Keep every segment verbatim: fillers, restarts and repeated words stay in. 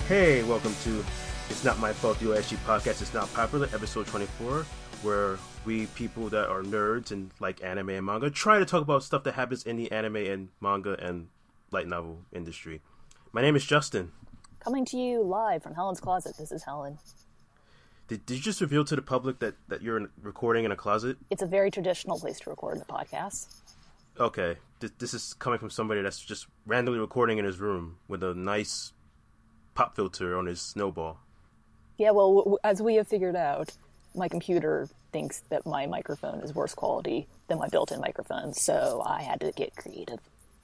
Hey, welcome to It's Not My Fault, the O S G podcast. It's Not Popular, episode twenty-four, where we people that are nerds and like anime and manga try to talk about stuff that happens in the anime and manga and light novel industry. My name is Justin. Coming to you live from Helen's Closet. This is Helen. Did, did you just reveal to the public that, that you're recording in a closet? It's a very traditional place to record the podcast. Okay. Th- this is coming from somebody that's just randomly recording in his room with a nice pop filter on his snowball. Yeah, well, w- w- as we have figured out, my computer thinks that my microphone is worse quality than my built-in microphone, so I had to get creative.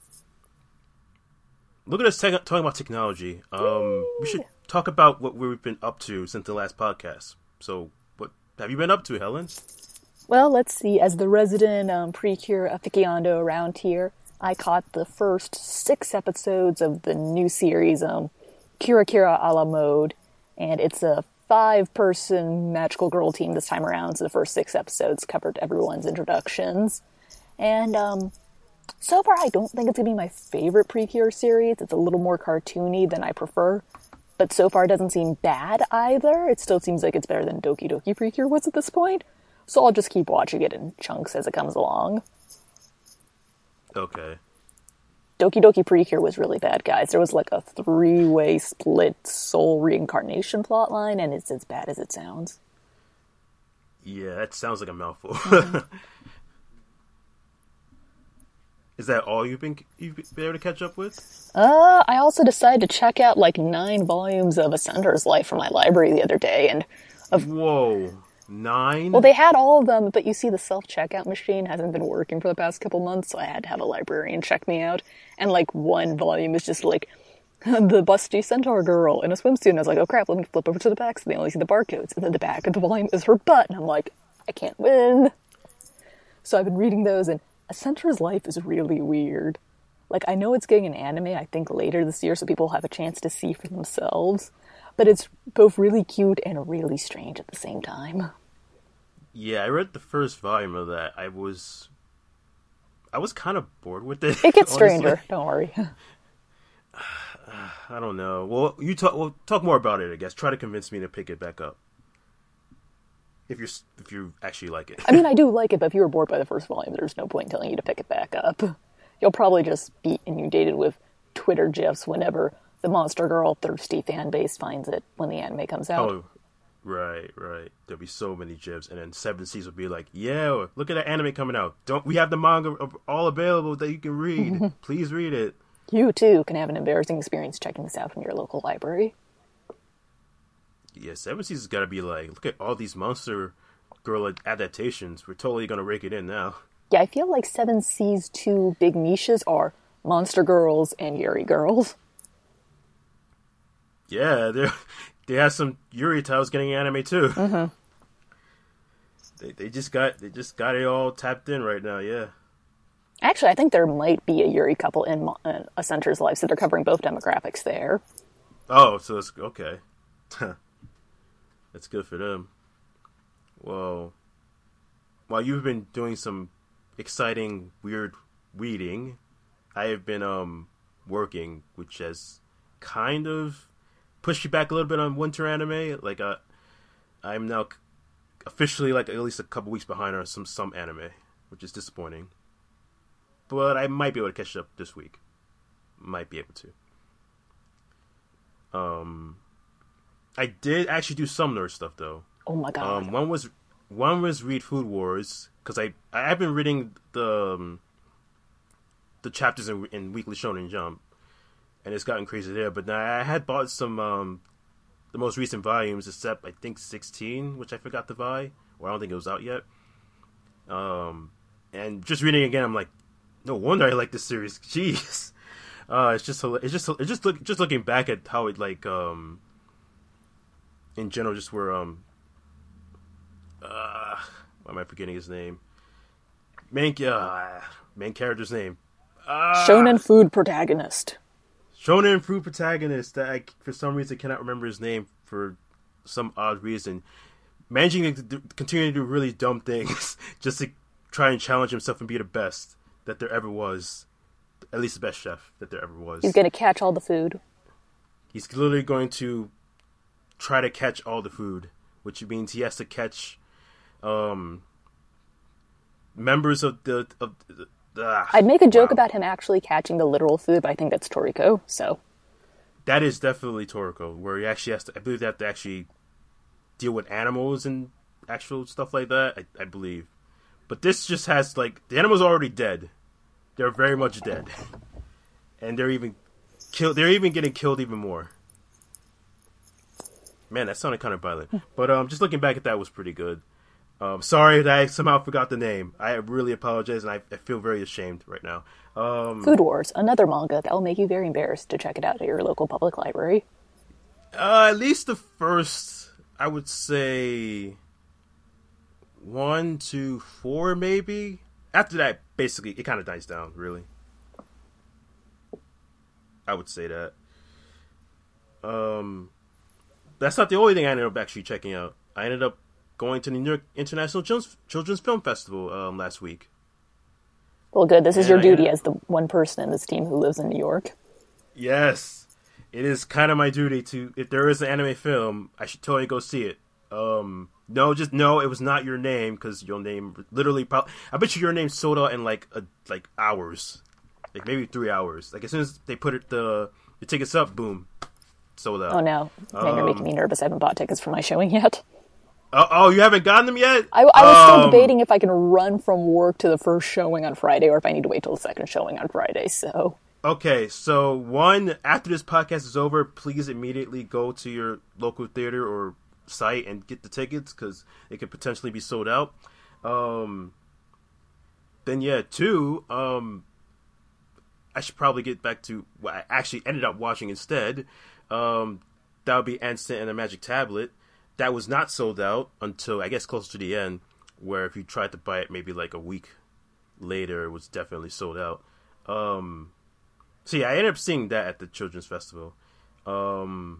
Look at us te- talking about technology. Um, we should talk about what we've been up to since the last podcast. So, what have you been up to, Helen? Well, let's see. As the resident um, Precure aficionado around here, I caught the first six episodes of the new series, um, Kira Kira a la mode, and it's a five-person magical girl team this time around, so the first six episodes covered everyone's introductions. And, um, so far I don't think it's going to be my favorite Precure series. It's a little more cartoony than I prefer, but so far it doesn't seem bad either. It still seems like it's better than Doki Doki Precure was at this point, so I'll just keep watching it in chunks as it comes along. Okay. Doki Doki Precure was really bad, guys. There was like a three-way split soul reincarnation plotline, and it's as bad as it sounds. Yeah, that sounds like a mouthful. Mm-hmm. Is that all you've been you've been able to catch up with? Uh, I also decided to check out like nine volumes of Ascender's Life from my library the other day, and of Whoa, nine? well, they had all of them, but you see, the self-checkout machine hasn't been working for the past couple months, so I had to have a librarian check me out. And like one volume is just like the busty centaur girl in a swimsuit, and I was like, oh crap, let me flip over to the back so they only see the barcodes, and then the back of the volume is her butt, and I'm like, I can't win. So I've been reading those, and Ascender's Life is really weird. Like, I know it's getting an anime, I think, later this year, so people have a chance to see for themselves. But it's both really cute and really strange at the same time. Yeah, I read the first volume of that. I was... I was kind of bored with it. It gets honestly. stranger, don't worry. I don't know. Well, you talk. Well, talk more about it, I guess. Try to convince me to pick it back up. If you're, if you actually like it. I mean, I do like it, but if you were bored by the first volume, there's no point in telling you to pick it back up. You'll probably just be inundated with Twitter gifs whenever the Monster Girl thirsty fan base finds it when the anime comes out. Oh, right, right. There'll be so many gifs, and then Seven Seas will be like, "Yeah, look at that anime coming out. Don't we have the manga all available that you can read? Please read it." You too can have an embarrassing experience checking this out from your local library. Yeah, Seven Seas has got to be like, look at all these Monster Girl adaptations. We're totally gonna rake it in now. Yeah, I feel like Seven Seas' two big niches are Monster Girls and Yuri Girls. Yeah, they they have some Yuri titles getting anime too. Mm-hmm. They they just got they just got it all tapped in right now. Yeah. Actually, I think there might be a Yuri couple in uh, Ascender's Life, so they're covering both demographics there. Oh, so it's okay. That's good for them. Well, while you've been doing some exciting, weird reading, I have been um working, which has kind of pushed you back a little bit on winter anime. Like, uh, I'm now officially like at least a couple weeks behind on some some anime, which is disappointing. But I might be able to catch up this week. Might be able to. Um, I did actually do some nerd stuff though. Oh my god! Um, one was one was read Food Wars, because I I've been reading the um, the chapters in, in Weekly Shonen Jump, and it's gotten crazy there. But now I had bought some um, the most recent volumes, except I think sixteen, which I forgot to buy, or I don't think it was out yet. Um, and just reading again, I'm like, no wonder I like this series. Jeez, uh, it's just it's just it's just look, just looking back at how it like um, in general just were um. Uh, why am I forgetting his name? Main, uh, main character's name. Uh, Shonen food protagonist. Shonen food protagonist that I, for some reason, cannot remember his name for some odd reason. Managing to do, continue to do really dumb things just to try and challenge himself and be the best that there ever was. At least the best chef that there ever was. He's gonna catch all the food. He's literally going to try to catch all the food, which means he has to catch um, members of the. Of the uh, I'd make a joke wow. about him actually catching the literal food, but I think that's Toriko. So that is definitely Toriko, where he actually has to. I believe they have to actually deal with animals and actual stuff like that. I, I believe, but this just has like the animals are already dead. They're very much dead, and they're even killed. They're even getting killed even more. Man, that sounded kind of violent. But um, just looking back at that was pretty good. Um, sorry that I somehow forgot the name. I really apologize, and I, I feel very ashamed right now. Um, Food Wars, another manga that will make you very embarrassed to check it out at your local public library. Uh, at least the first, I would say, one to four, maybe. After that, basically, it kind of dies down, really. I would say that. Um, that's not the only thing I ended up actually checking out. I ended up going to the New York International Children's, Children's Film Festival um, last week. Well, good. This is And your I duty ended- as the one person in this team who lives in New York. Yes. It is kind of my duty to, if there is an anime film, I should totally go see it. Um, no, just no, it was not your name, because your name literally, probably, I bet you your name sold out in like a, like hours. Like maybe three hours. Like as soon as they put it, the, the tickets up, boom, sold out. Oh no, man, Um, you're making me nervous. I haven't bought tickets for my showing yet. Oh, oh, you haven't gotten them yet? I, I was still Um, debating if I can run from work to the first showing on Friday or if I need to wait till the second showing on Friday, so... Okay, so one, after this podcast is over, please immediately go to your local theater or site and get the tickets, because it could potentially be sold out. Um, then yeah, two, um, I should probably get back to what I actually ended up watching instead. Um, that would be Ansem and the Magic Tablet. That was not sold out until, I guess, closer to the end, where if you tried to buy it maybe like a week later, it was definitely sold out. Um... So yeah, I ended up seeing that at the Children's Festival. Um,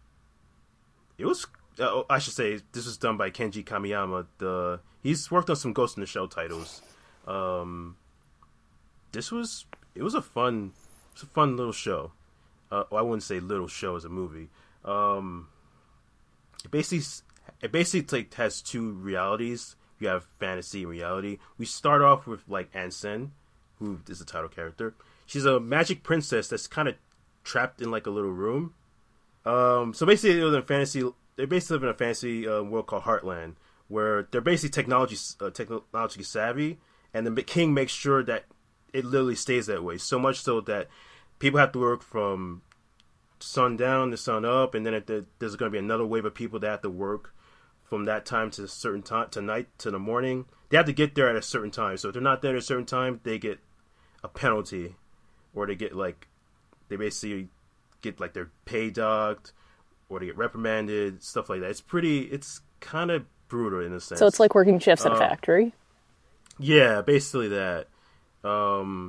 it was, uh, I should say, this was done by Kenji Kamiyama. The he's worked on some Ghost in the Shell titles. Um, this was, it was a fun, it's a fun little show. Uh, well, I wouldn't say little show as a movie. Um, it basically, it basically like has two realities. You have fantasy and reality. We start off with like Ansem, who is the title character. She's a magic princess that's kind of trapped in like a little room. Um, so basically, they live in a fantasy. They basically live in a fantasy uh, world called Heartland, where they're basically technology uh, technologically savvy, and the king makes sure that it literally stays that way. So much so that people have to work from sundown to sun up, and then it, there's going to be another wave of people that have to work from that time to a certain time to night to the morning. They have to get there at a certain time. So if they're not there at a certain time, they get a penalty. Or they get like, they basically get like their pay docked, or they get reprimanded, stuff like that. It's pretty, it's kind of brutal in a sense. So it's like working shifts at a Uh, factory? Yeah, basically that. Um,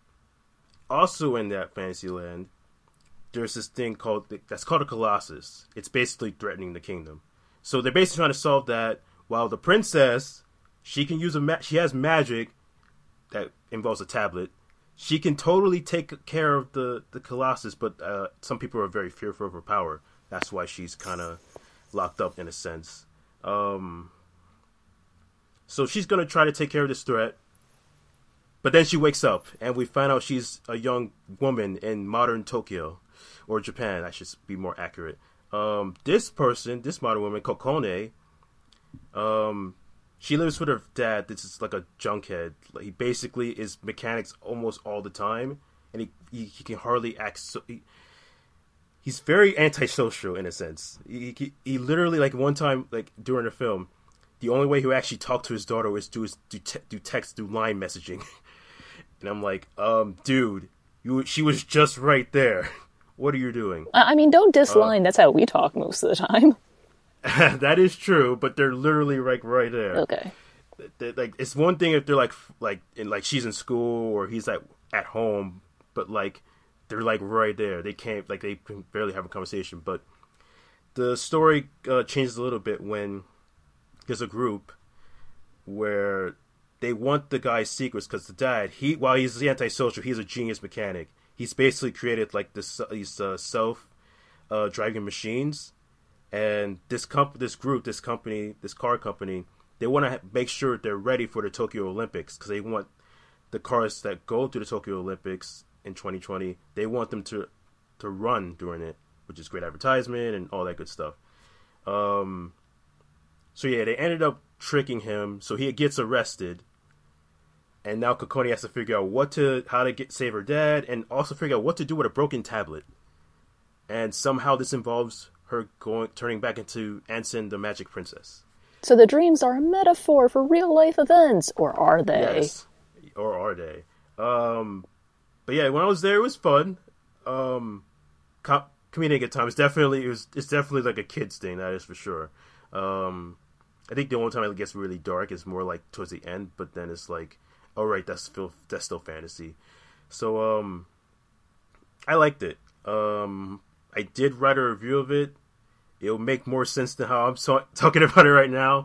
also in that fantasy land, there's this thing called, that's called a Colossus. It's basically threatening the kingdom. So they're basically trying to solve that, while the princess, she can use a, ma- she has magic that involves a tablet. She can totally take care of the, the Colossus, but uh, some people are very fearful of her power. That's why she's kind of locked up in a sense. Um, so she's going to try to take care of this threat. But then she wakes up, and we find out she's a young woman in modern Tokyo, or Japan, I should be more accurate. Um, this person, this modern woman, Kokone, um... she lives with her dad. This is like a junkhead. He basically is mechanics almost all the time, and he he, he can hardly act. So, he, he's very antisocial in a sense. He, he he literally like one time like during the film, the only way he actually talk to his daughter is do is do, te- do text do line messaging, and I'm like, um, dude, you she was just right there. What are you doing? I I mean, don't disline. Uh, That's how we talk most of the time. That is true, but they're literally like right there. Okay. They, like it's one thing if they're like like in like she's in school or he's like at home, but like they're like right there. They can't like they can barely have a conversation. But the story uh, changes a little bit when there's a group where they want the guy's secrets because the dad he while he's antisocial, he's a genius mechanic. He's basically created like this these uh, self uh, driving machines, and this comp- this group, this company, this car company, they want to ha- make sure they're ready for the Tokyo Olympics because they want the cars that go to the Tokyo Olympics in twenty twenty. They want them to to run during it, which is great advertisement and all that good stuff. Um, so yeah, they ended up tricking him, so he gets arrested. And now Kokoni has to figure out what to, how to get save her dad, and also figure out what to do with a broken tablet. And somehow this involves her going, turning back into Anson, the Magic Princess. So the dreams are a metaphor for real life events, or are they? Yes, or are they? Um, but yeah, when I was there, it was fun. Um, com- comedic at times, definitely, it was. It's definitely like a kids thing, that is for sure. Um, I think the only time it gets really dark is more like towards the end, but then it's like, oh right, that's still that's still fantasy. So um, I liked it. Um, I did write a review of it. It'll make more sense than how I'm so- talking about it right now.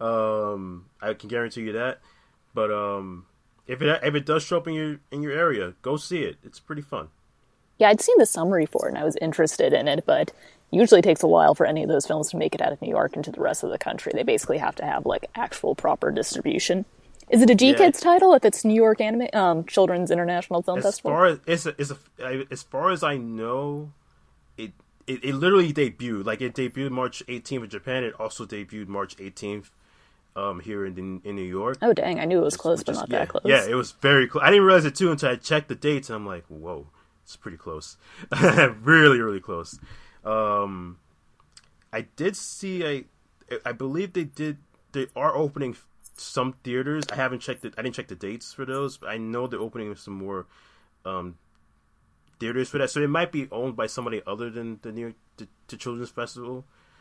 Um, I can guarantee you that. But um, if it if it does show up in your in your area, go see it. It's pretty fun. Yeah, I'd seen the summary for it and I was interested in it, but usually takes a while for any of those films to make it out of New York into the rest of the country. They basically have to have like actual proper distribution. Is it a G Yeah. Kids title if it's New York Anime um, Children's International Film As Festival? far as it's a, it's a, as far as I know, it, it it literally debuted. Like it debuted March eighteenth in Japan. It also debuted March eighteenth um, here in in New York. Oh dang, I knew it was close, but Just- not yeah, that close. Yeah, it was very close. I didn't realize it too until I checked the dates, and I'm like, whoa, it's pretty close. really, really close. Um, I did see a, I believe they did. They are opening some theaters. I haven't checked it. I didn't check the dates for those, but I know they're opening some more um, theaters for that. So it might be owned by somebody other than the New York the, the Children's Festival.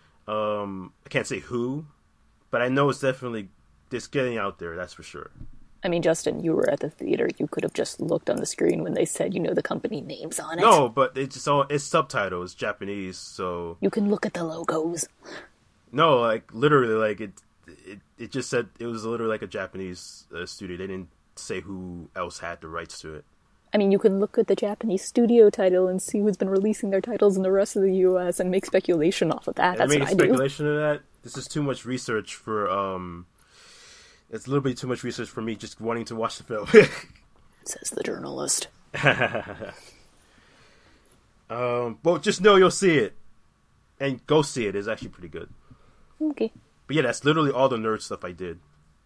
Um, I can't say who, but I know it's definitely it's getting out there. That's for sure. I mean, Justin, you were at the theater. You could have just looked on the screen when they said, you know, the company names on it. No, but it's just all it's subtitles, Japanese, so You can look at the logos. no, like literally, like it, it, it just said it was literally like a Japanese uh, studio. They didn't say who else had the rights to it. I mean, you can look at the Japanese studio title and see who's been releasing their titles in the rest of the U S and make speculation off of that. And That's making what I do. speculation of that. This is too much research for um. It's a little bit too much research for me just wanting to watch the film. Says the journalist. um, but just know you'll see it, and go see it. It's actually pretty good. Okay. But yeah, that's literally all the nerd stuff I did.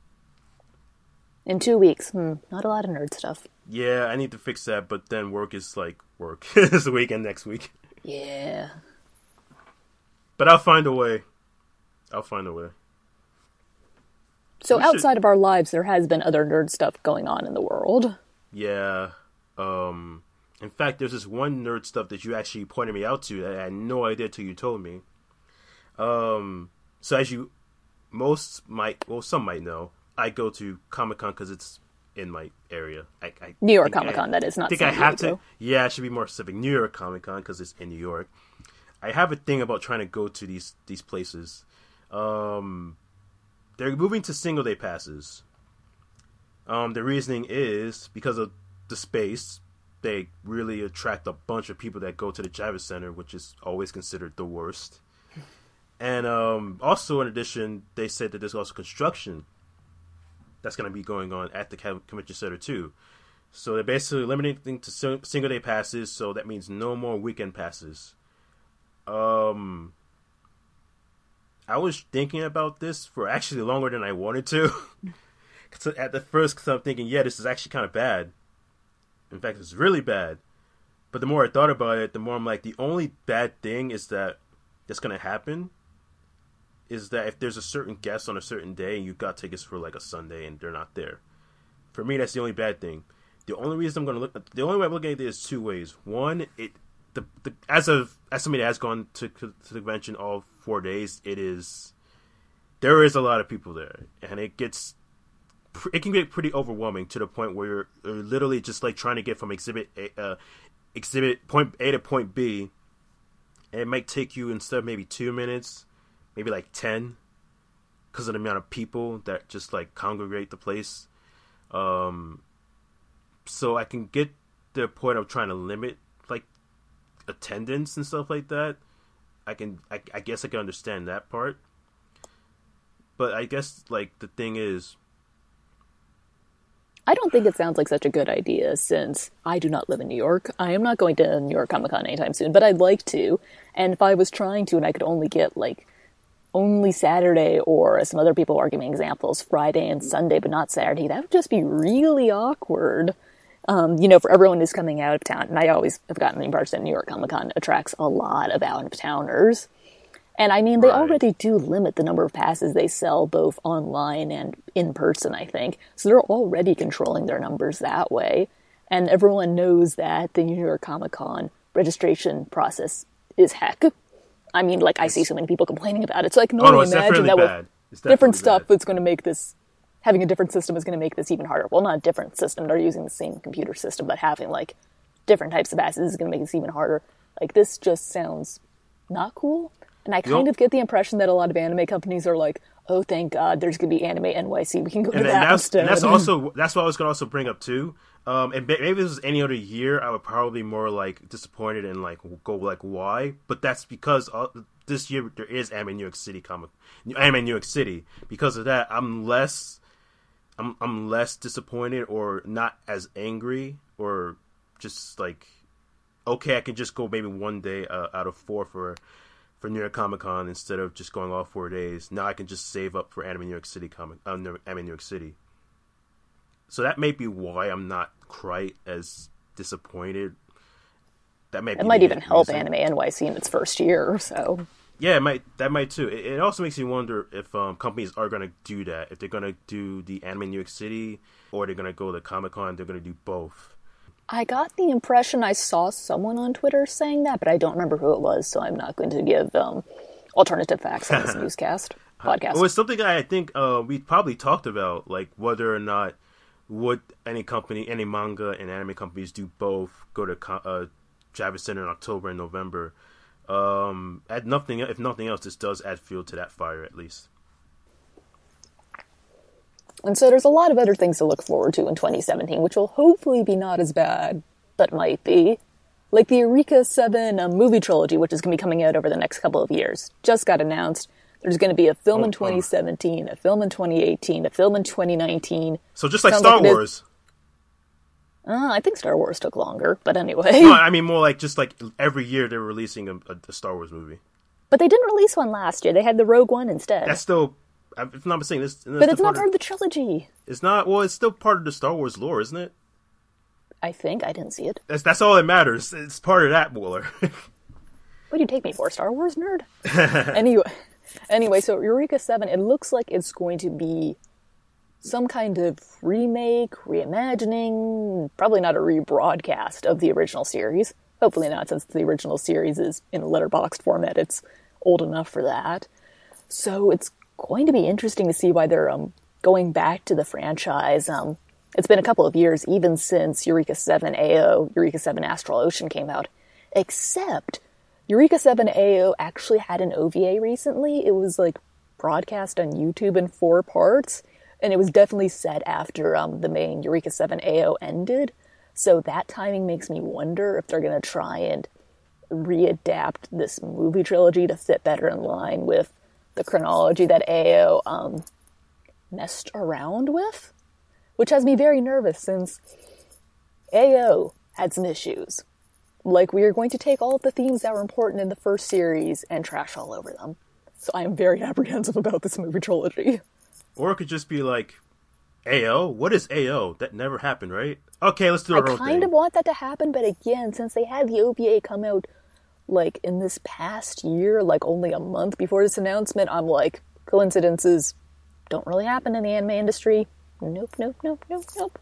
In two weeks. Hmm, not a lot of nerd stuff. Yeah, I need to fix that, but then work is like work. This week and next week. Yeah. But I'll find a way. I'll find a way. So We should- outside of our lives, there has been other nerd stuff going on in the world. Yeah. Um. In fact, there's this one nerd stuff that you actually pointed me out to that I had no idea till you told me. Um. So as you, most might, well, some might know, I go to Comic Con because it's in my area. I, I New York think I- Comic Con, that is not I think San I have to. Diego. Yeah, I should be more specific. New York Comic Con because it's in New York. I have a thing about trying to go to these these places. Um, they're moving to single day passes. Um, the reasoning is because of the space. They really attract a bunch of people that go to the Javits Center, which is always considered the worst. And um, also, in addition, they said that there's also construction that's going to be going on at the Convention Center too. So they're basically limiting to single day passes. So that means no more weekend passes. Um, I was thinking about this for actually longer than I wanted to. Cause at the first, cause I'm thinking, yeah, this is actually kind of bad. In fact, it's really bad. But the more I thought about it, the more I'm like, the only bad thing is that that's going to happen is that if there's a certain guest on a certain day and you got tickets for like a Sunday and they're not there. For me, that's the only bad thing. The only reason I'm going to look, the only way I'm looking at it is two ways. One, it the, the as of as somebody that has gone to, to the convention all four days, it is there is a lot of people there, and it gets it can get pretty overwhelming to the point where you're, you're literally just like trying to get from exhibit A, uh, exhibit point A to point B, and it might take you instead of maybe two minutes, maybe like ten, because of the amount of people that just like congregate the place. Um, so I can get the point of trying to limit like attendance and stuff like that. I can I, I guess I can understand that part. But I guess like the thing is, I don't think it sounds like such a good idea since I do not live in New York. I am not going to New York Comic Con anytime soon, but I'd like to. And if I was trying to and I could only get like only Saturday, or as some other people are giving examples, Friday and Sunday, but not Saturday, that would just be really awkward. Um, you know, for everyone who's coming out of town, and I always have gotten the impression that New York Comic Con attracts a lot of out-of-towners. And I mean, they right. already do limit the number of passes they sell, both online and in person, I think. So they're already controlling their numbers that way. And everyone knows that the New York Comic Con registration process is heck. I mean, like, I see so many people complaining about it. So I can only oh, no, imagine that bad. with different stuff that's going to make this, having a different system is going to make this even harder. Well, not a different system. They're using the same computer system, but having, like, different types of passes is going to make this even harder. Like, this just sounds not cool. And I kind yep. of get the impression that a lot of anime companies are like, oh, thank God, there's going to be Anime N Y C. We can go and, to and that that's, instead. And that's also, that's what I was going to also bring up, too. Um, and maybe if this was any other year, I would probably be more, like, disappointed and, like, go, like, why? But that's because uh, this year there is Anime New York City comic, Anime New York City. Because of that, I'm less, I'm, I'm less disappointed or not as angry or just, like, okay, I can just go maybe one day uh, out of four for... for New York Comic Con instead of just going all four days. Now I can just save up for Anime New York City comic. Uh, Anime New York City. So that may be why I'm not quite as disappointed. That might. It be might even reason. help Anime N Y C in its first year. So. Yeah, it might. That might too. It, it also makes me wonder if um, companies are going to do that. If they're going to do the Anime New York City, or they're going to go to Comic Con. They're going to do both. I got the impression I saw someone on Twitter saying that, but I don't remember who it was, so I'm not going to give um, alternative facts on this newscast podcast. Well, it's something I think uh, we probably talked about, like whether or not would any company, any manga and anime companies do both, go to uh, Javits Center in October and November. Um, add nothing, if nothing else, this does add fuel to that fire, at least. And so there's a lot of other things to look forward to in twenty seventeen, which will hopefully be not as bad, but might be. Like the Eureka seven um, movie trilogy, which is going to be coming out over the next couple of years. Just got announced. There's going to be a film oh, in twenty seventeen, oh. a film in twenty eighteen, a film in twenty nineteen. So just like Sounds Star like Wars. Uh, I think Star Wars took longer, but anyway. No, I mean more like just like every year they're releasing a, a, a Star Wars movie. But they didn't release one last year. They had the Rogue One instead. That's still... If I'm not mistaken, this, this but it's not part of the trilogy. It's not. Well, it's still part of the Star Wars lore, isn't it? I think I didn't see it. That's that's all that matters. It's part of that, Wooler. What do you take me for, Star Wars nerd? anyway, anyway, so Eureka seven. It looks like it's going to be some kind of remake, reimagining, probably not a rebroadcast of the original series. Hopefully not, since the original series is in a letterboxed format. It's old enough for that. So it's going to be interesting to see why they're um, going back to the franchise. Um, it's been a couple of years, even since Eureka seven A O, Eureka seven Astral Ocean came out. Except, Eureka seven A O actually had an O V A recently. It was, like, broadcast on YouTube in four parts, and it was definitely set after um, the main Eureka seven A O ended. So that timing makes me wonder if they're going to try and readapt this movie trilogy to fit better in line with the chronology that A O um, messed around with, which has me very nervous since A O had some issues. Like, we are going to take all of the themes that were important in the first series and trash all over them. So I am very apprehensive about this movie trilogy. Or it could just be like, A O? What is A O? That never happened, right? Okay, let's do our I own thing. I kind of want that to happen, but again, since they had the O V A come out like in this past year, like only a month before this announcement, I'm like, coincidences don't really happen in the anime industry. Nope, nope, nope, nope, nope.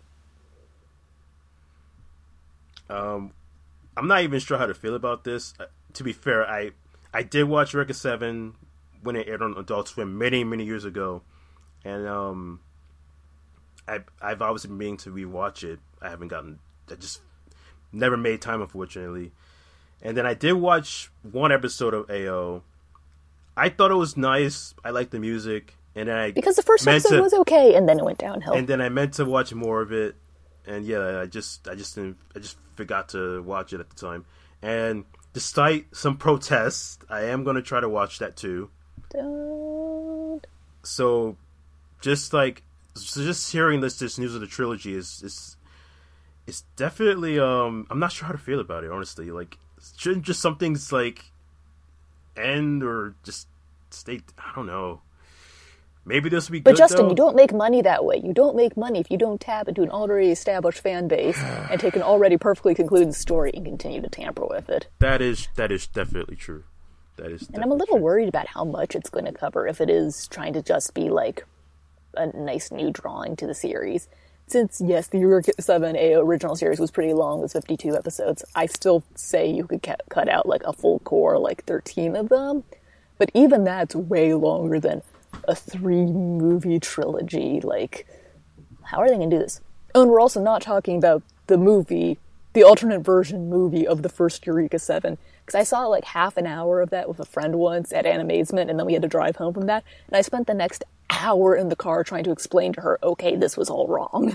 Um, I'm not even sure how to feel about this. Uh, to be fair, I I did watch Eureka seven when it aired on Adult Swim many, many years ago. And um, I, I've obviously been meaning to rewatch it. I haven't gotten... I just never made time, unfortunately. And then I did watch one episode of A O. I thought it was nice. I liked the music. And then I because the first episode to, was okay, and then it went downhill. And then I meant to watch more of it. And yeah, I just I just didn't, I just forgot to watch it at the time. And despite some protests, I am going to try to watch that too. Don't. So, just like, so just hearing this this news of the trilogy is is it's definitely um I'm not sure how to feel about it, honestly. Like, shouldn't just some things like end or just stay? I don't know. Maybe this will be but good. But Justin, though. You don't make money that way. You don't make money if you don't tap into an already established fan base and take an already perfectly concluded story and continue to tamper with it. That is that is definitely true. That is. And I'm a little true. worried about how much it's going to cover if it is trying to just be like a nice new drawing to the series. Since, yes, the Eureka seven A O original series was pretty long, it was fifty-two episodes, I still say you could cut out like a full core, like thirteen of them. But even that's way longer than a three-movie trilogy. Like, how are they going to do this? Oh, and we're also not talking about the movie, the alternate version movie of the first Eureka seven. Because I saw like half an hour of that with a friend once at Animazement, and then we had to drive home from that. And I spent the next hour in the car trying to explain to her, okay, this was all wrong.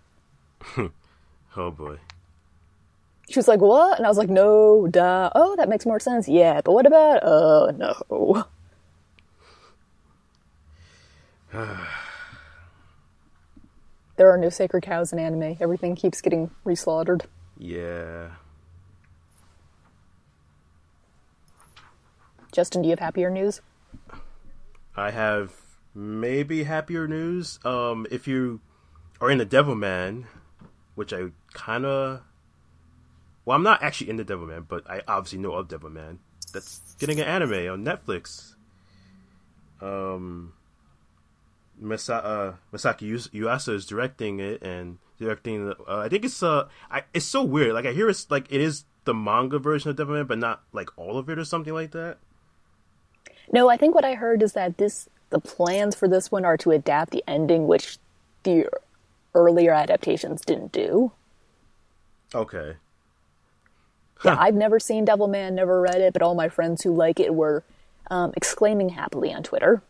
Oh boy. She was like, what? And I was like, no, duh. Oh, that makes more sense. Yeah, but what about, oh, no. There are no sacred cows in anime. Everything keeps getting reslaughtered. Yeah. Justin, do you have happier news? I have maybe happier news. Um, if you are in the Devilman, which I kind of... Well, I'm not actually in the Devilman, but I obviously know of Devilman. That's getting an anime on Netflix. Um, Masa- uh, Masaki Yuasa is directing it and directing... Uh, I think it's... Uh, I, it's so weird. Like, I hear it's like it is the manga version of Devilman, but not like all of it or something like that. No, I think what I heard is that this the plans for this one are to adapt the ending, which the earlier adaptations didn't do. Okay. Yeah, I've never seen Devilman, never read it, but all my friends who like it were um, exclaiming happily on Twitter.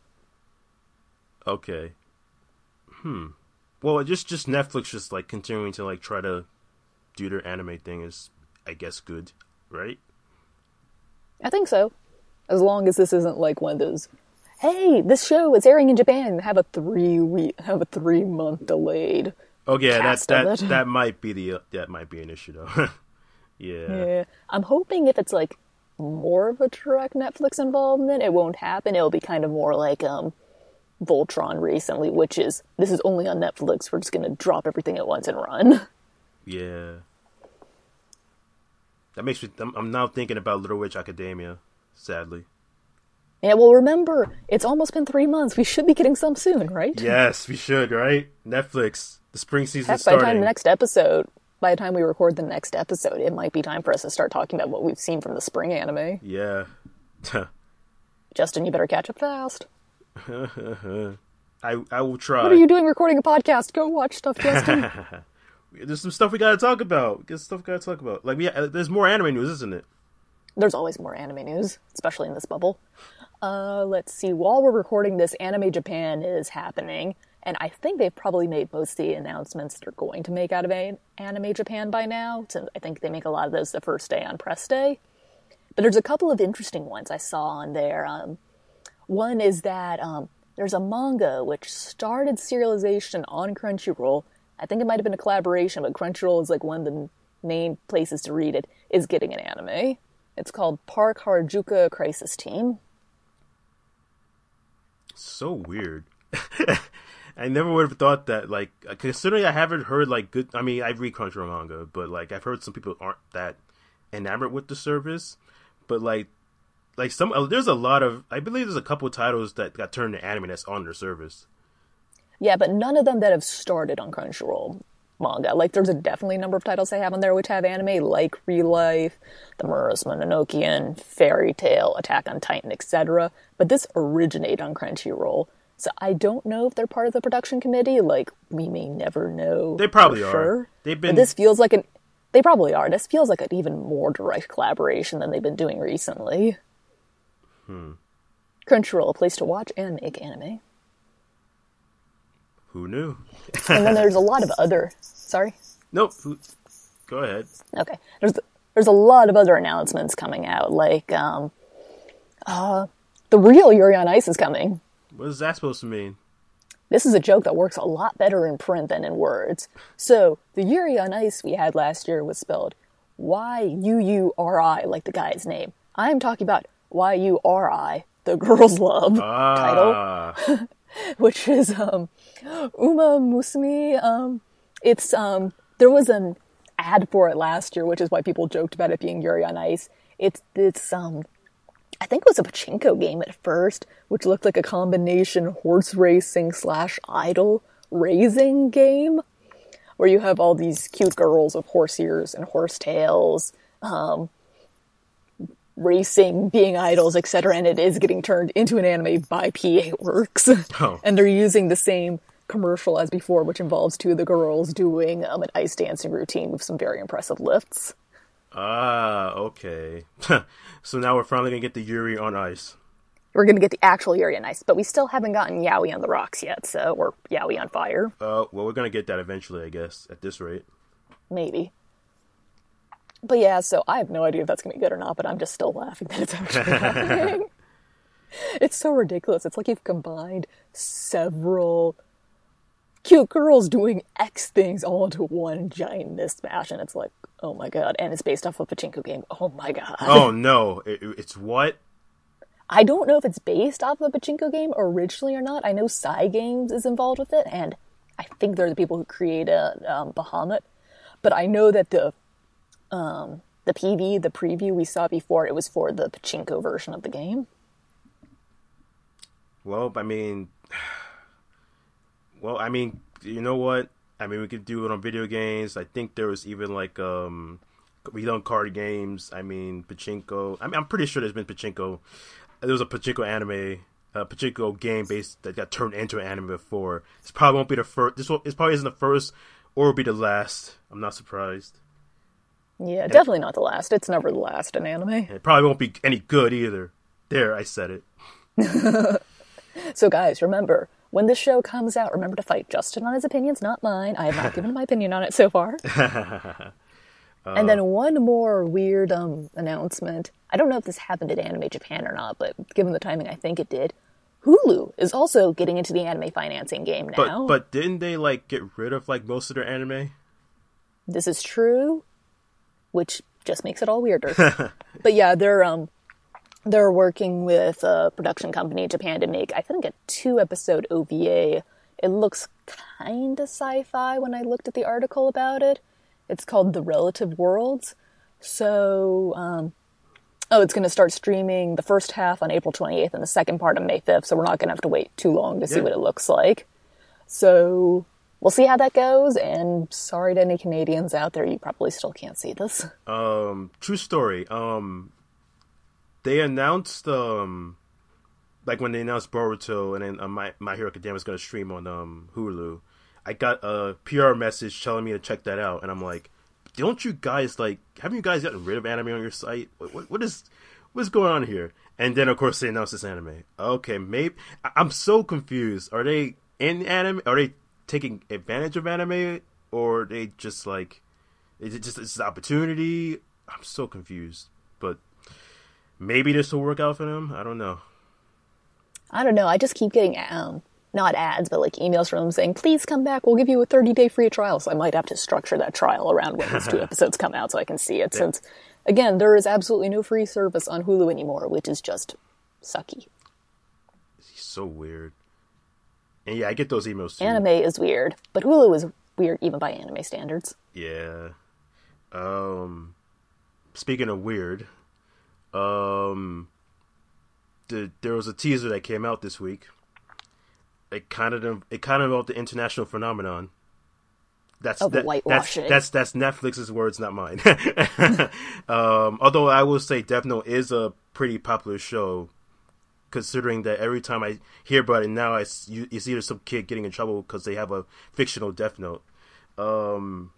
Okay. Hmm. Well, just just Netflix just like continuing to like try to do their anime thing is, I guess, good, right? I think so. As long as this isn't like one of those, hey, this show is airing in Japan, have a three week, have a three month delayed. Oh yeah, that cast of that it. that might be the uh, that might be an issue though. Yeah. Yeah, I'm hoping if it's like more of a direct Netflix involvement, it won't happen. It'll be kind of more like um, Voltron recently, which is this is only on Netflix. We're just gonna drop everything at once and run. Yeah. That makes me. I'm, I'm now thinking about Little Witch Academia. Sadly. Yeah, well, remember, it's almost been three months. We should be getting some soon, right? Yes, we should. Right? Netflix. The spring season Heck, by starting. the time the next episode, by the time we record the next episode, it might be time for us to start talking about what we've seen from the spring anime. Yeah. Justin, you better catch up fast. I I will try. What are you doing recording a podcast? Go watch stuff, Justin. There's some stuff we gotta talk about. There's stuff we gotta talk about. Like, yeah, there's more anime news, isn't it? There's always more anime news, especially in this bubble. Uh, let's see. While we're recording this, Anime Japan is happening, and I think they've probably made most of the announcements they're going to make out of a- Anime Japan by now, since I think they make a lot of those the first day on press day. But there's a couple of interesting ones I saw on there. Um, one is that um, there's a manga which started serialization on Crunchyroll. I think it might have been a collaboration, but Crunchyroll is like one of the main places to read it, is getting an anime. It's called Park Harajuku Crisis Team. So weird. I never would have thought that, like, considering I haven't heard, like, good... I mean, I read Crunchyroll manga, but, like, I've heard some people aren't that enamored with the service. But, like, like some... There's a lot of... I believe there's a couple titles that got turned into anime that's on their service. Yeah, but none of them that have started on Crunchyroll manga. Like, there's a definitely number of titles they have on there which have anime, like Real Life, The Murus Mononokean, Fairy Tail, Attack on Titan, et cetera. But this originated on Crunchyroll. So I don't know if they're part of the production committee. Like, we may never know. They probably for are. Sure. They've been. But this feels like an. They probably are. This feels like an even more direct collaboration than they've been doing recently. Hmm. Crunchyroll, a place to watch and make anime. Who knew? And then there's a lot of other... Sorry? Nope. Go ahead. Okay. There's there's a lot of other announcements coming out, like um, uh, the real Yuri on Ice is coming. What is that supposed to mean? This is a joke that works a lot better in print than in words. So, the Yuri on Ice we had last year was spelled Y U U R I, like the guy's name. I'm talking about Y U R I, the girl's love ah. title, which is um, Uma Musume. Um, it's um, there was an ad for it last year, which is why people joked about it being Yuri on Ice. It's it's um. I think it was a pachinko game at first, which looked like a combination horse racing slash idol raising game, where you have all these cute girls with horse ears and horse tails, um, racing, being idols, et cetera. And it is getting turned into an anime by P A Works. Oh. And they're using the same commercial as before, which involves two of the girls doing um, an ice dancing routine with some very impressive lifts. Ah, okay. So now we're finally going to get the Yuri on Ice. We're going to get the actual Yuri on Ice, but we still haven't gotten Yaoi on the Rocks yet, so, or Yaoi on Fire. Uh, well, we're going to get that eventually, I guess, at this rate. Maybe. But yeah, so I have no idea if that's going to be good or not, but I'm just still laughing that it's actually happening. It's so ridiculous. It's like you've combined several cute girls doing X things all into one giant mismatch, and it's like, oh my god. And it's based off of a pachinko game. Oh my god. Oh no. It, it's what? I don't know if it's based off of a pachinko game originally or not. I know Psy Games is involved with it, and I think they're the people who created um, Bahamut. But I know that the um, the P V, the preview we saw before, it was for the pachinko version of the game. Well, I mean... Well, I mean, you know what? I mean, we could do it on video games. I think there was even, like, um... we done card games. I mean, pachinko. I mean, I'm pretty sure there's been pachinko. There was a pachinko anime, a pachinko game based that got turned into an anime before. This probably won't be the first. This will, this probably isn't the first, or will be the last. I'm not surprised. Yeah, and definitely not the last. It's never the last in anime. It probably won't be any good either. There, I said it. So, guys, remember, when this show comes out, remember to fight Justin on his opinions, not mine. I have not given my opinion on it so far. uh, And then one more weird um, announcement. I don't know if this happened at Anime Japan or not, but given the timing, I think it did. Hulu is also getting into the anime financing game now. But but didn't they like get rid of like most of their anime? This is true, which just makes it all weirder. But yeah, they're um they're working with a production company in Japan to make, I think, a two episode O V A. It looks kind of sci-fi when I looked at the article about it. It's called The Relative Worlds. So, um, oh, it's going to start streaming the first half on April twenty-eighth and the second part on May fifth, so we're not going to have to wait too long to see yeah. what it looks like. So, we'll see how that goes, and sorry to any Canadians out there, you probably still can't see this. Um, true story. Um, they announced, um, like when they announced Boruto and then uh, My, My Hero Academia is going to stream on um, Hulu, I got a P R message telling me to check that out, and I'm like, don't you guys, like, haven't you guys gotten rid of anime on your site? What, what, what is, what's going on here? And then, of course, they announced this anime. Okay, maybe, I, I'm so confused. Are they in anime? Are they taking advantage of anime? Or are they just, like, is it just, it's an opportunity? I'm so confused. But maybe this will work out for them? I don't know. I don't know, I just keep getting, um, not ads, but like emails from them saying, please come back, we'll give you a thirty day free trial. So I might have to structure that trial around when these two episodes come out so I can see it. Yeah. Since, again, there is absolutely no free service on Hulu anymore, which is just sucky. It's so weird. And yeah, I get those emails too. Anime is weird, but Hulu is weird even by anime standards. Yeah. Um, speaking of weird, um, the, there was a teaser that came out this week. It kind of it kind of about the international phenomenon. That's of that, whitewashing. That's, that's that's Netflix's words, not mine. um, although I will say Death Note is a pretty popular show, considering that every time I hear about it now, I you, you see there's some kid getting in trouble because they have a fictional Death Note. Um,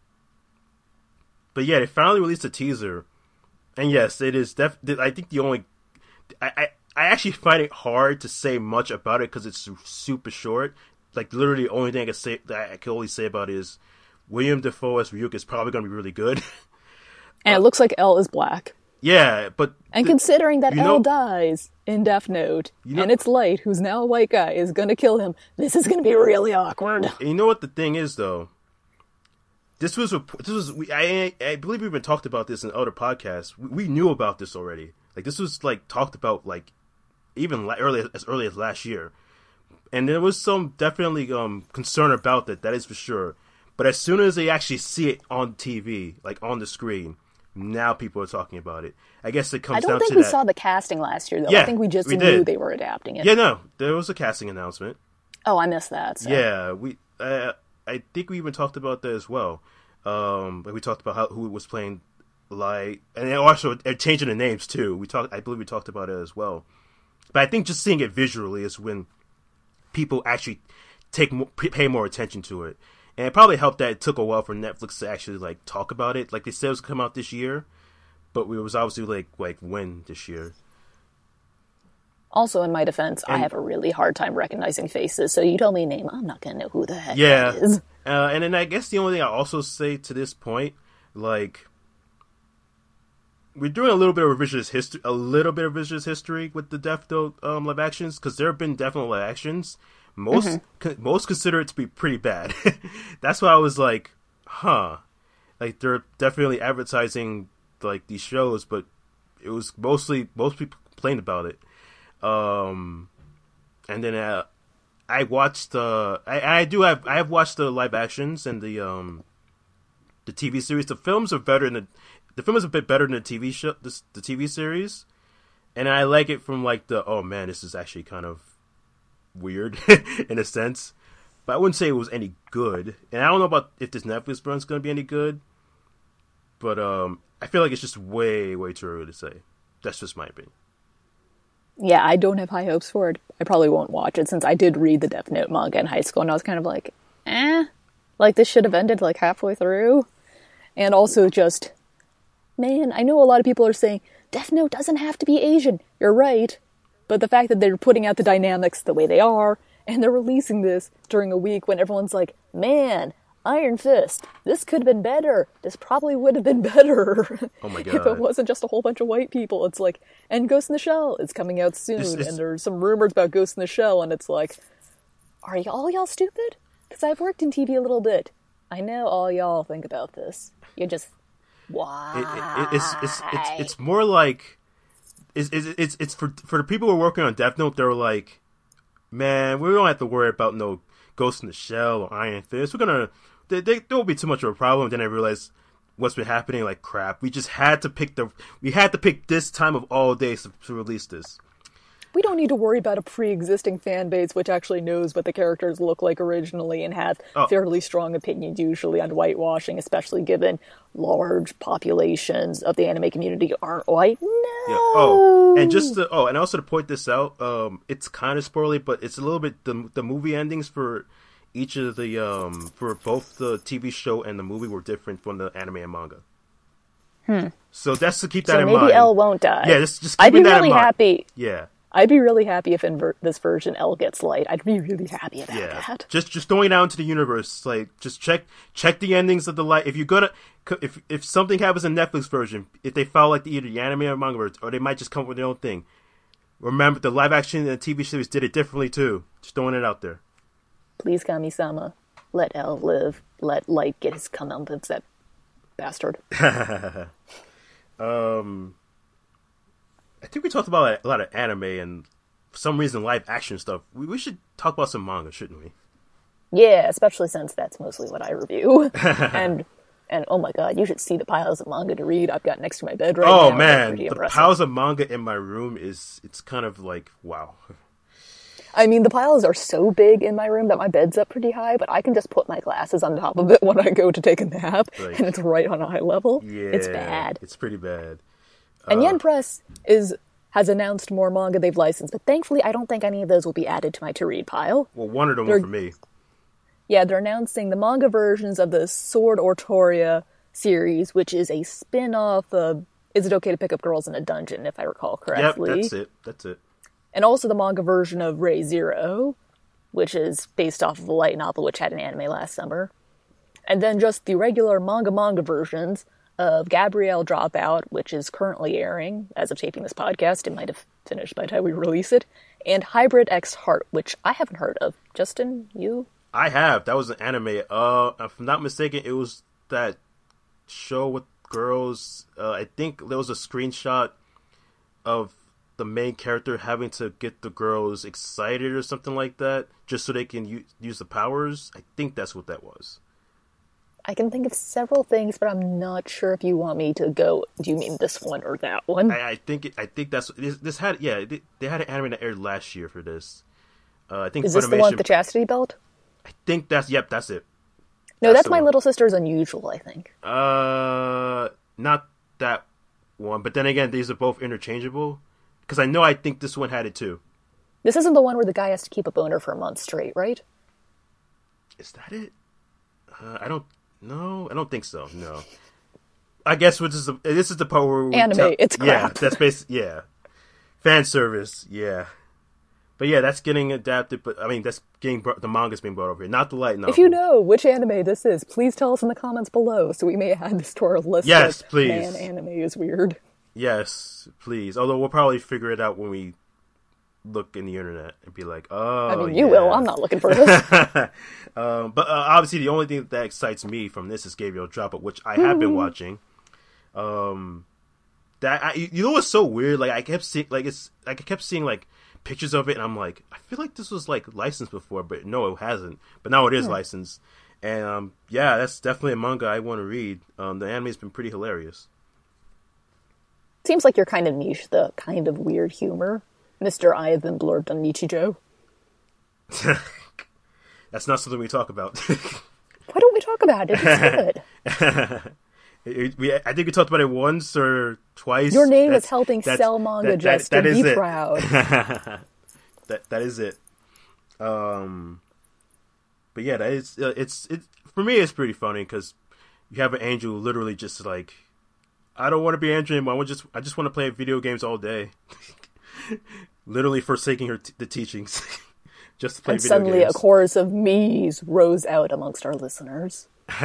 but yeah, they finally released a teaser, and yes, it is. Def- I think the only I. I I actually find it hard to say much about it because it's super short. Like, literally, the only thing I can say that I can only say about it is William Dafoe as Ryuk is probably going to be really good. And uh, it looks like L is black. Yeah, but... And th- considering that you L know, dies in Death Note, you know, and it's Light, who's now a white guy, is gonna kill him, this is gonna be really awkward. You know what the thing is, though? This was... A, this was. We, I, I believe we've been talked about this in other podcasts. We, we knew about this already. Like, this was, like, talked about, like, even la- early, as early as last year. And there was some definitely um, concern about that, that is for sure. But as soon as they actually see it on T V, like, on the screen... Now people are talking about it. I guess it comes down to that. I don't think we saw the casting last year, though. Yeah, I think we just we knew did. they were adapting it. Yeah, no. There was a casting announcement. Oh, I missed that. So. Yeah, we. Uh, I think we even talked about that as well. Um, but we talked about how who was playing Light. And also uh, changing the names, too. We talked. I believe we talked about it as well. But I think just seeing it visually is when people actually take more, pay more attention to it. And it probably helped that it took a while for Netflix to actually, like, talk about it. Like, they said it was come out this year, but it was obviously, like, like when this year. Also, in my defense, and, I have a really hard time recognizing faces, so you tell me a name, I'm not going to know who the heck yeah. that is. Uh, and then I guess the only thing I also say to this point, like, we're doing a little bit of revisionist history, a little bit of revisionist history with the Death Note um, live actions, because there have been definite live actions. Most mm-hmm. co- most consider it to be pretty bad. That's why I was like, huh. Like, they're definitely advertising, like, these shows, but it was mostly, most people complained about it. Um, and then uh, I watched, uh, I, I do have, I have watched the live actions and the, um, the T V series. The films are better than the, the film is a bit better than the T V show, the, the T V series. And I like it from, like, the, oh man, this is actually kind of weird in a sense, but I wouldn't say it was any good. And I don't know about if this Netflix run is going to be any good, but um, I feel like it's just way, way too early to say. That's just my opinion. Yeah, I don't have high hopes for it. I probably won't watch it since I did read the Death Note manga in high school, and I was kind of like, eh, like this should have ended like halfway through. And also just, man, I know a lot of people are saying Death Note doesn't have to be Asian. You're right. But the fact that they're putting out the dynamics the way they are, and they're releasing this during a week when everyone's like, man, Iron Fist, this could have been better. This probably would have been better. Oh my god. If it wasn't just a whole bunch of white people. It's like, and Ghost in the Shell is coming out soon, it's, it's... and there's some rumors about Ghost in the Shell, and it's like, are y'all y'all stupid? Because I've worked in T V a little bit. I know all y'all think about this. You just, why? It, it, it's, it's, it's, it's more like, It's, it's it's it's for for the people who are working on Death Note. They're like, man, we don't have to worry about no Ghost in the Shell or Iron Fist. We're gonna they, they, there won't be too much of a problem. Then I realized what's been happening. Like, crap, we just had to pick the we had to pick this time of all days to, to release this. We don't need to worry about a pre-existing fan base which actually knows what the characters look like originally and has oh. fairly strong opinions usually on whitewashing, especially given large populations of the anime community aren't white. No. Yeah. Oh, and just to, oh, and also to point this out, um, it's kind of spoilery, but it's a little bit the the movie endings for each of the um for both the T V show and the movie were different from the anime and manga. Hmm. So that's to keep that so in maybe mind. Maybe L won't die. Yeah, just just keeping that really in mind. I'd be really happy. Yeah. I'd be really happy if in ver- this version L gets Light. I'd be really happy about yeah. that. Just just throwing it out into the universe. Like, just check check the endings of the Light. If you're gonna if if something happens in Netflix version, if they follow like the, either the anime or manga, or they might just come up with their own thing. Remember, the live action and the T V series did it differently too. Just throwing it out there. Please, Kami-sama, let L live. Let Light get his comeuppance, that bastard. um. I think we talked about a lot of anime and for some reason live action stuff. We, we should talk about some manga, shouldn't we? Yeah, especially since that's mostly what I review. and and oh my god, you should see the piles of manga to read I've got next to my bed right oh, now. Oh man, the impressive. piles of manga in my room is it's kind of like wow. I mean, the piles are so big in my room that my bed's up pretty high, but I can just put my glasses on top of it when I go to take a nap, like, and it's right on eye level. Yeah, it's bad. It's pretty bad. And uh, Yen Press is has announced more manga they've licensed, but thankfully I don't think any of those will be added to my to-read pile. Well, one of them they're, for me. Yeah, they're announcing the manga versions of the Sword Ortoria series, which is a spin-off of Is It Okay to Pick Up Girls in a Dungeon, if I recall correctly. Yep, that's it. That's it. And also the manga version of Ray Zero, which is based off of a light novel which had an anime last summer. And then just the regular manga manga versions of Gabrielle Dropout, which is currently airing as of taping this podcast. It might have finished by the time we release it. And Hybrid X Heart, which I haven't heard of. Justin, you? I have. That was an anime. Uh, if I'm not mistaken, it was that show with girls. Uh, I think there was a screenshot of the main character having to get the girls excited or something like that, just so they can u- use the powers. I think that's what that was. I can think of several things, but I'm not sure if you want me to go. Do you mean this one or that one? I, I think it, I think that's this, this had yeah they, they had an anime that aired last year for this. Uh, I think Is this Funimation, the one with the chastity belt? I think that's yep that's it. No, that's that's My one. Little Sister's Unusual, I think. Uh, not that one, but then again, these are both interchangeable because I know I think this one had it too. This isn't the one where the guy has to keep a boner for a month straight, right? Is that it? Uh, I don't. No, I don't think so. No. I guess which is the, this is the part where we Anime, tell, it's crap. Yeah, that's basically yeah, fan service. Yeah, but yeah, that's getting adapted. But I mean, that's getting brought, the manga's being brought over here, not the light novel. If you know which anime this is, please tell us in the comments below so we may add this to our list. Yes, of, please. Man, anime is weird. Yes, please. Although we'll probably figure it out when we look in the internet and be like, oh, I mean, you yeah. will. I'm not looking for this. um, but uh, obviously, the only thing that excites me from this is Gabriel Dropout, which I have been watching. Um, that I, you know what's so weird? Like I kept seeing, like it's, like I kept seeing like pictures of it, and I'm like, I feel like this was like licensed before, but no, it hasn't. But now it is Hmm. licensed, and um, yeah, that's definitely a manga I want to read. Um, the anime's been pretty hilarious. Seems like you're kind of niche, the kind of weird humor. Mister I have been blurbed on Nichijou. That's not something we talk about. Why don't we talk about it? It's good. It- we, I think we talked about it once or twice. Your name That's- is helping that's- sell manga, that- that- Justin. that is Be it. proud. that that is it. Um, but yeah, that is uh, it's it for me. It's pretty funny because you have an angel who literally just like, I don't want to be Andrew anymore. I want just I just want to play video games all day. Literally forsaking her t- the teachings just to play And video suddenly games. a chorus of me's rose out amongst our listeners.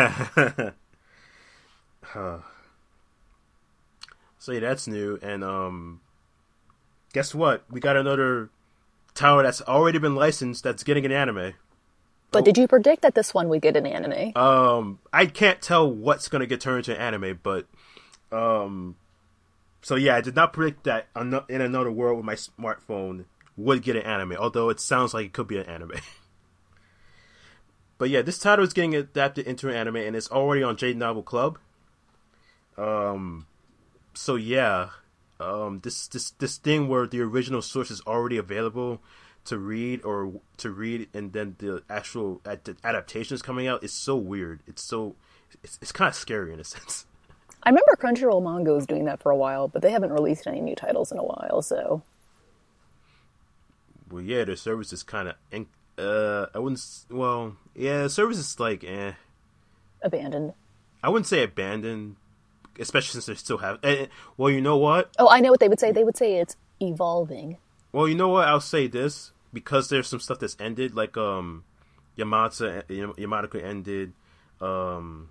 So yeah, that's new. And um, guess what? We got another tower that's already been licensed that's getting an anime. But did you predict that this one would get an anime? Um, I can't tell what's gonna get turned into an anime, but um, so yeah, I did not predict that ano- in another world with my smartphone would get an anime. Although it sounds like it could be an anime. But yeah, this title is getting adapted into an anime, and it's already on J Novel Club. Um, so yeah, um, this this this thing where the original source is already available to read or to read, and then the actual ad- adaptation is coming out is so weird. It's so it's it's kind of scary in a sense. I remember Crunchyroll Manga was doing that for a while, but they haven't released any new titles in a while, so... Well, yeah, their service is kind of uh, I wouldn't. s- Well, yeah, the service is like eh. Abandoned. I wouldn't say abandoned, especially since they still have. Eh, well, you know what? Oh, I know what they would say. They would say it's evolving. Well, you know what? I'll say this because there's some stuff that's ended, like um, Yamata Yamata ended, um,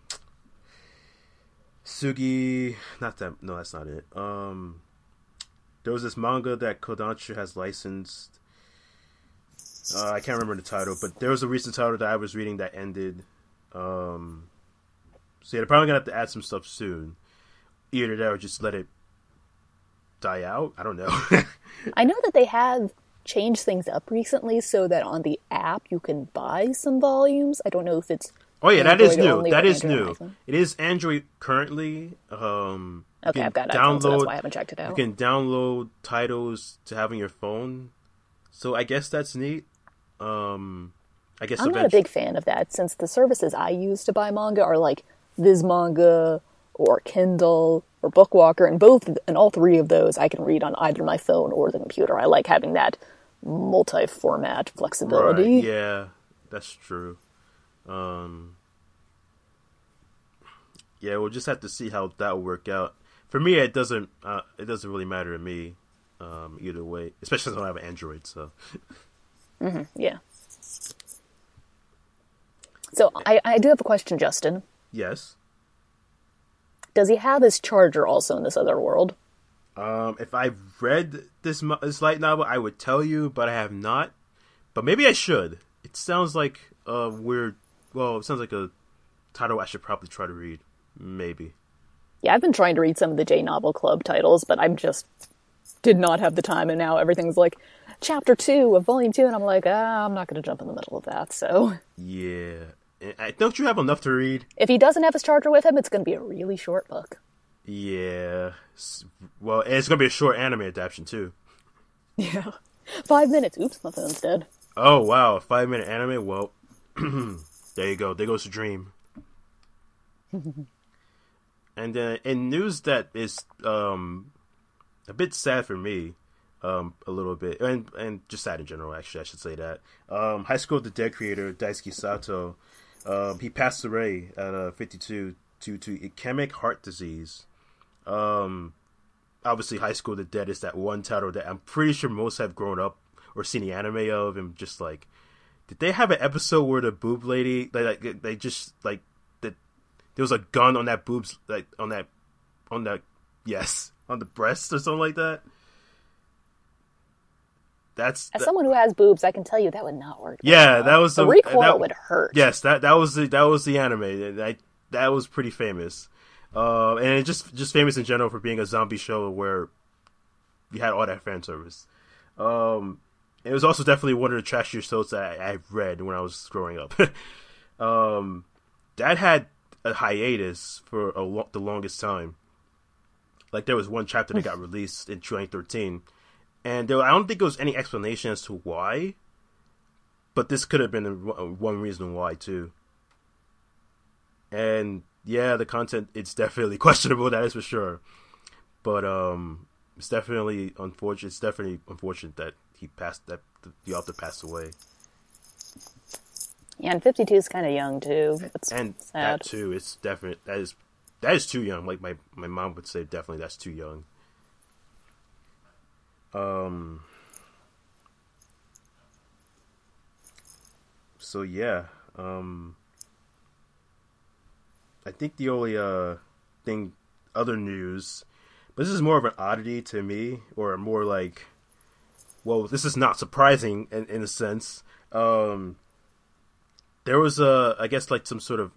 Sugi. Not that. No, that's not it. Um, there was this manga that Kodansha has licensed. Uh, I can't remember the title, but there was a recent title that I was reading that ended. Um, so yeah, they're probably gonna have to add some stuff soon. Either that or just let it die out. I don't know. I know that they have changed things up recently so that on the app you can buy some volumes. I don't know if it's Oh yeah, that is Android new. only That or is Android new. and iPhone. It is Android currently. Um, you Okay, can I've got iPhone, so that's why I haven't checked it out. You can download titles to have on your phone. So I guess that's neat. Um, I guess I'm not a eventually- big fan of that since the services I use to buy manga are like Vismanga or Kindle or Bookwalker, and both and all three of those I can read on either my phone or the computer. I like having that multi-format flexibility. Right, yeah, that's true. Um, yeah, we'll just have to see how that will work out. For me, it doesn't. Uh, it doesn't really matter to me um, either way, especially since I don't have an Android. So Mm-hmm, yeah. So I, I do have a question, Justin. yes, Does he have his charger also in this other world? Um, if I've read this this light novel, I would tell you, but I have not. But maybe I should. It sounds like a weird. Well, it sounds like a title I should probably try to read. Maybe. Yeah, I've been trying to read some of the J Novel Club titles, but I just did not have the time, and now everything's like chapter two of volume two, and I'm like, ah, I'm not going to jump in the middle of that. So yeah, don't you have enough to read? If he doesn't have his charger with him, it's going to be a really short book. Yeah. Well, it's going to be a short anime adaptation, too. Yeah. Five minutes. Oops, my phone's dead. Oh, wow. A five-minute anime? Well, there you go. There goes the dream. And then in news that is um, a bit sad for me, um, a little bit, and and just sad in general, actually, I should say that. Um, High School of the Dead creator, Daisuke Sato, um, he passed away at uh, fifty-two due to ischemic heart disease. Um, obviously, High School of the Dead is that one title that I'm pretty sure most have grown up or seen the anime of, and just like, did they have an episode where the boob lady, they like, they just like, that there was a gun on that boobs, like on that, on that, yes, on the breast or something like that. That's as that, someone who has boobs, I can tell you that would not work. Yeah, that was the, the recoil that, would hurt. Yes, that that was the that was the anime. That that was pretty famous. Uh, and it just just famous in general for being a zombie show where you had all that fan service. Um, it was also definitely one of the trashier shows that I, I read when I was growing up. um, that had a hiatus for a lo- the longest time. Like there was one chapter that got released in twenty thirteen, and there, I don't think there was any explanation as to why. But this could have been one reason why too. And yeah, the content, it's definitely questionable, that is for sure. But um, it's definitely unfortunate. It's definitely unfortunate that he passed, that the author passed away. Yeah, and fifty-two is kind of young too. It's and sad. That too, it's definite. That is that is too young. Like my my mom would say, definitely that's too young. Um. So yeah, um. I think the only uh thing, other news, but this is more of an oddity to me, or more like, well, this is not surprising in, in a sense. Um, there was a, I guess, like some sort of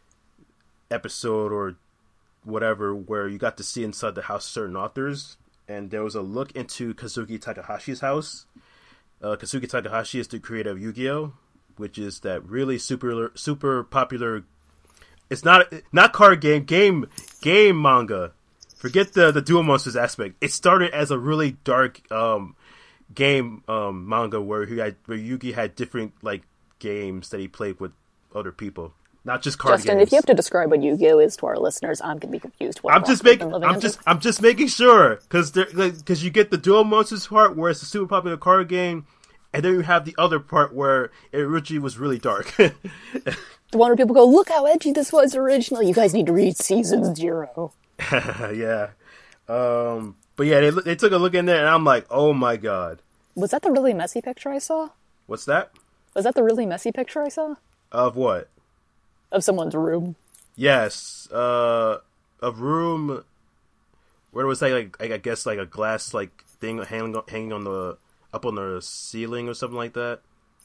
episode or whatever where you got to see inside the house certain authors, and there was a look into Kazuki Takahashi's house. Uh, Kazuki Takahashi is the creator of Yu-Gi-Oh!, which is that really super super popular. It's not not card game, game game manga. Forget the the Duel Monsters aspect. It started as a really dark um, game um, manga where he had where Yugi had different like games that he played with other people, not just card Justin, games. if you have to describe what Yu-Gi-Oh is to our listeners, I'm gonna be confused. What I'm just making I'm under? just I'm just making sure because because like, you get the Duel Monsters part where it's a super popular card game, and then you have the other part where it originally was really dark. The one where people go, look how edgy this was originally. You guys need to read season zero. Yeah. Um, but yeah, they, they took a look in there, and I'm like, oh my god. Was that the really messy picture I saw? What's that? Was that the really messy picture I saw? Of what? Of someone's room. Yes. Uh, a room where it was like, like I guess like a glass like thing hanging hanging on the up on the ceiling or something like that.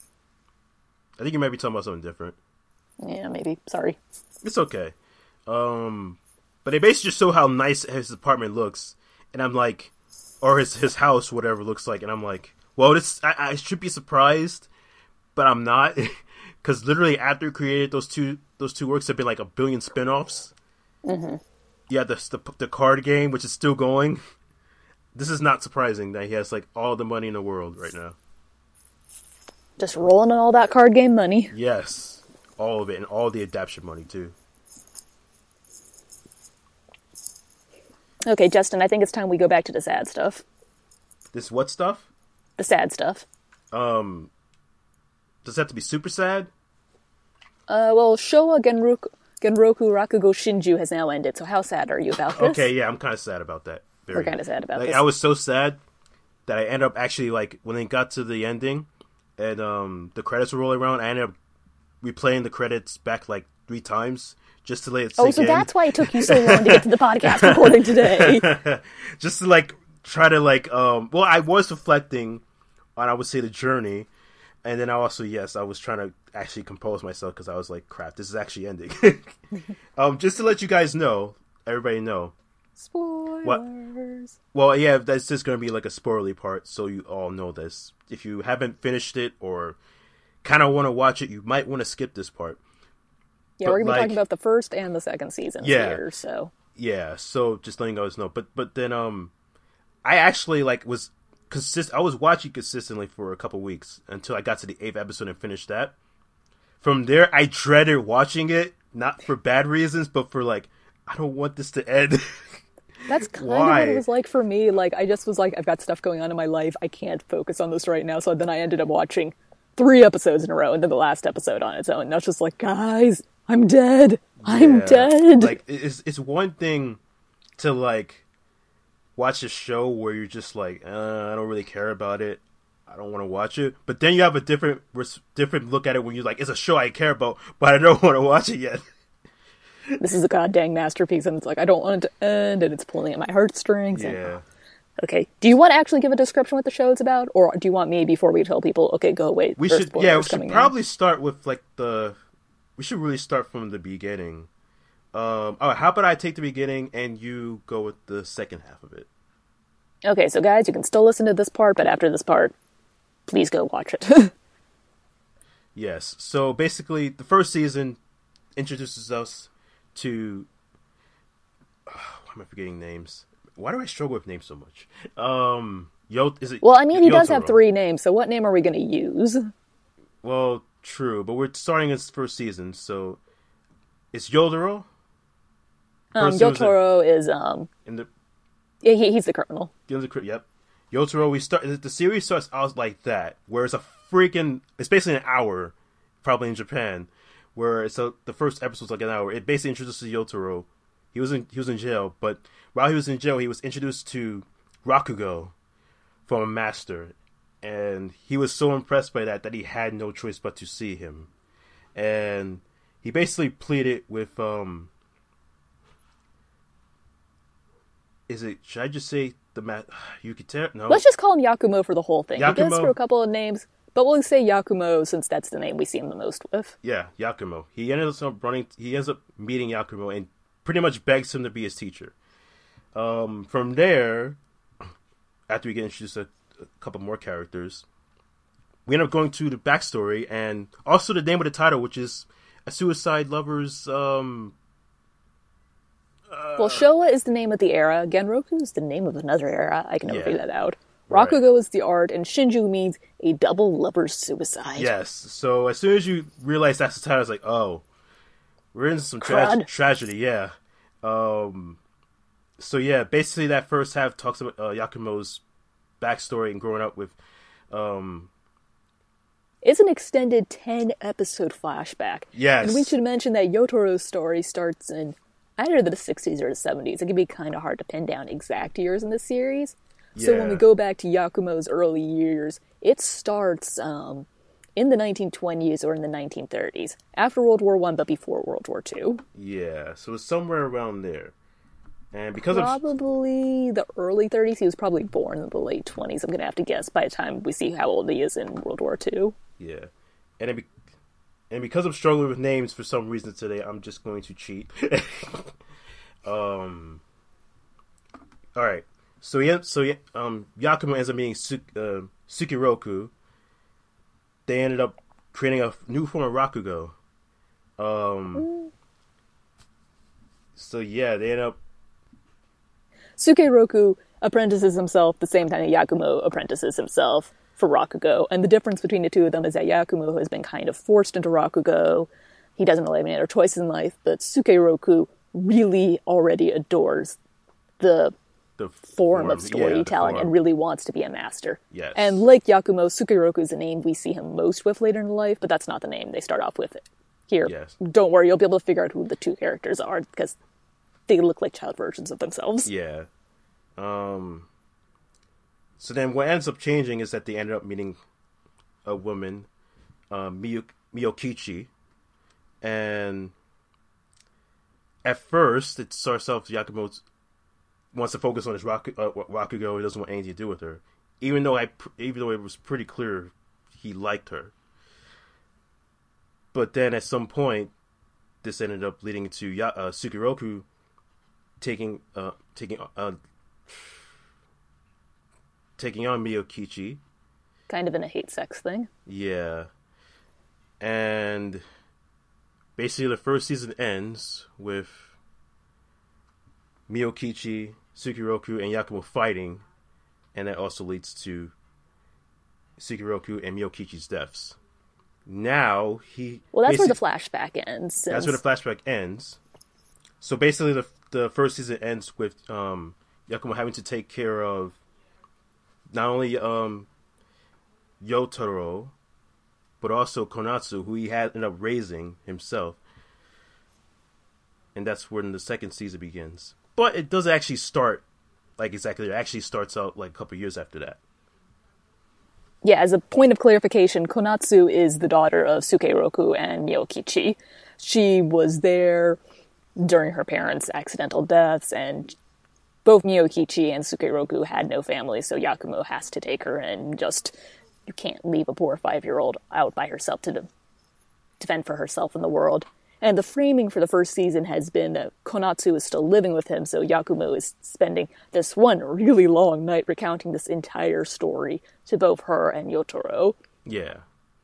I think you might be talking about something different. Yeah, maybe. Sorry. It's okay. Um, but they basically just show how nice his apartment looks, and I'm like, or his his house, whatever it looks like, and I'm like, well, this I, I should be surprised, but I'm not, because literally after he created those two those two works, have been like a billion spinoffs. Mm-hmm. Yeah, the, the the card game, which is still going. This is not surprising that he has like all the money in the world right now. Just rolling in all that card game money. Yes. All of it, and all the adaptation money, too. Okay, Justin, I think it's time we go back to the sad stuff. This what stuff? The sad stuff. Um, does it have to be super sad? Uh, well, Showa Genroku, Genroku Rakugo Shinju has now ended, so how sad are you about this? Okay, yeah, I'm kind of sad about that. Very. We're kind of sad about like, this. I was so sad that I ended up actually, like, when they got to the ending, and um, the credits were rolling around, I ended up replaying the credits back like three times just to let it Oh, sink so in. that's why it took you so long to get to the podcast recording today. Just to like try to like um. Well, I was reflecting on, I would say, the journey, and then I also yes, I was trying to actually compose myself because I was like, crap, this is actually ending. um, just to let you guys know, everybody know. Spoilers. What? Well, yeah, that's just going to be like a spoilerly part, so you all know this. If you haven't finished it or kind of want to watch it, you might want to skip this part. Yeah, But we're going to like, be talking about the first and the second seasons yeah, here, so. Yeah, so just letting you guys know. But but then um, I actually like was consist. I was watching consistently for a couple weeks until I got to the eighth episode and finished that. From there, I dreaded watching it, not for bad reasons, but for like, I don't want this to end. That's kind Why? of what it was like for me. Like, I just was like, I've got stuff going on in my life. I can't focus on this right now. So then I ended up watching three episodes in a row and then the last episode on its own. And I was just like, guys, I'm dead. I'm Yeah. dead. Like, it's it's one thing to like watch a show where you're just like, uh, I don't really care about it. I don't want to watch it. But then you have a different different look at it when you're like, it's a show I care about, but I don't want to watch it yet. This is a goddamn masterpiece, and it's like, I don't want it to end, and it's pulling at my heartstrings. Yeah. And, okay, do you want to actually give a description what the show is about, or do you want me, before we tell people, okay, go away, We should, yeah, we should probably in. start with, like, the, we should really start from the beginning. Um, oh, how about I take the beginning, and you go with the second half of it? Okay, so guys, you can still listen to this part, but after this part, please go watch it. Yes, so basically, the first season introduces us to, oh, why am I forgetting names? Why do I struggle with names so much? Um, Yo, is it? Well, I mean, he Yotaro. does have three names, so what name are we going to use? Well, true, but we're starting his first season, so it's Yotaro. Um, Yotaro is um, in the yeah, he, he's the colonel. Yep, Yotaro. We start the series starts out like that, where it's a freaking, it's basically an hour, probably in Japan. Where it's a, the first episode's like an hour. It basically introduces Yotaro. He was in he was in jail, but while he was in jail, he was introduced to Rakugo from a master, and he was so impressed by that that he had no choice but to see him. And he basically pleaded with um. Is it? Should I just say the ma- Yukiteru? No. Let's just call him Yakumo for the whole thing. Yakumo. He goes through a couple of names. But we'll say Yakumo since that's the name we see him the most with. Yeah, Yakumo. He ended up running. He ends up meeting Yakumo and pretty much begs him to be his teacher. Um, from there, after we get introduced to a couple more characters, we end up going to the backstory and also the name of the title, which is A Suicide Lover's. Um, uh, well, Showa is the name of the era. Genroku is the name of another era. I can never yeah. figure that out. Right. Rakugo is the art, and Shinju means a double lover's suicide. Yes. So as soon as you realize that's the title, it's like, oh, we're in some tra- tragedy. Yeah. Um. So yeah, basically that first half talks about uh, Yakumo's backstory and growing up with. Um, it's an extended ten episode flashback. Yes. And we should mention that Yotaro's story starts in either the sixties or the seventies. It can be kind of hard to pin down exact years in this series. So yeah. when we go back to Yakumo's early years, it starts um, in the nineteen twenties or in the nineteen thirties. After World War One, but before World War Two. Yeah, so it's somewhere around there. And because probably of... the early thirties. He was probably born in the late twenties, I'm going to have to guess, by the time we see how old he is in World War Two. Yeah. And it be... and because I'm struggling with names for some reason today, I'm just going to cheat. um. All right. So yeah, so yeah, um, Yakumo ends up meeting Su- uh, Sukiroku. They ended up creating a new form of Rakugo. Um. Mm. So yeah, they end up. Sukiroku apprentices himself the same time that Yakumo apprentices himself for Rakugo, and the difference between the two of them is that Yakumo has been kind of forced into Rakugo. He doesn't really have any other choices in life, but Sukiroku really already adores the. The form, form of storytelling, yeah, and really wants to be a master. Yes. And like Yakumo, Sukiroku is the name we see him most with later in life, but that's not the name they start off with. Here, yes. Don't worry, you'll be able to figure out who the two characters are, because they look like child versions of themselves. Yeah. Um. So then what ends up changing is that they ended up meeting a woman, um, Miyo- Miyokichi, and at first, it starts off Yakumo wants to focus on his Raku, uh, Rakugo. He doesn't want anything to do with her, even though I, even though it was pretty clear he liked her. But then at some point, this ended up leading to ya- uh, Sukeroku taking uh, taking uh, taking on Miyokichi. Kind of in a hate sex thing. Yeah, and basically the first season ends with Miyokichi, Sukeroku, and Yakumo fighting, and that also leads to Sukeroku and Miyokichi's deaths. Now he well, that's where the flashback ends. Since... That's where the flashback ends. So basically, the the first season ends with um, Yakumo having to take care of not only um, Yotaro, but also Konatsu, who he had ended up raising himself, and that's when the second season begins. But it doesn't actually start like exactly. It actually starts out like a couple years after that. Yeah, as a point of clarification, Konatsu is the daughter of Sukeroku and Miyokichi. She was there during her parents' accidental deaths, and both Miyokichi and Sukeroku had no family, so Yakumo has to take her, and just, you can't leave a poor five-year-old out by herself to de- defend for herself in the world. And the framing for the first season has been that Konatsu is still living with him, so Yakumo is spending this one really long night recounting this entire story to both her and Yotaro. Yeah.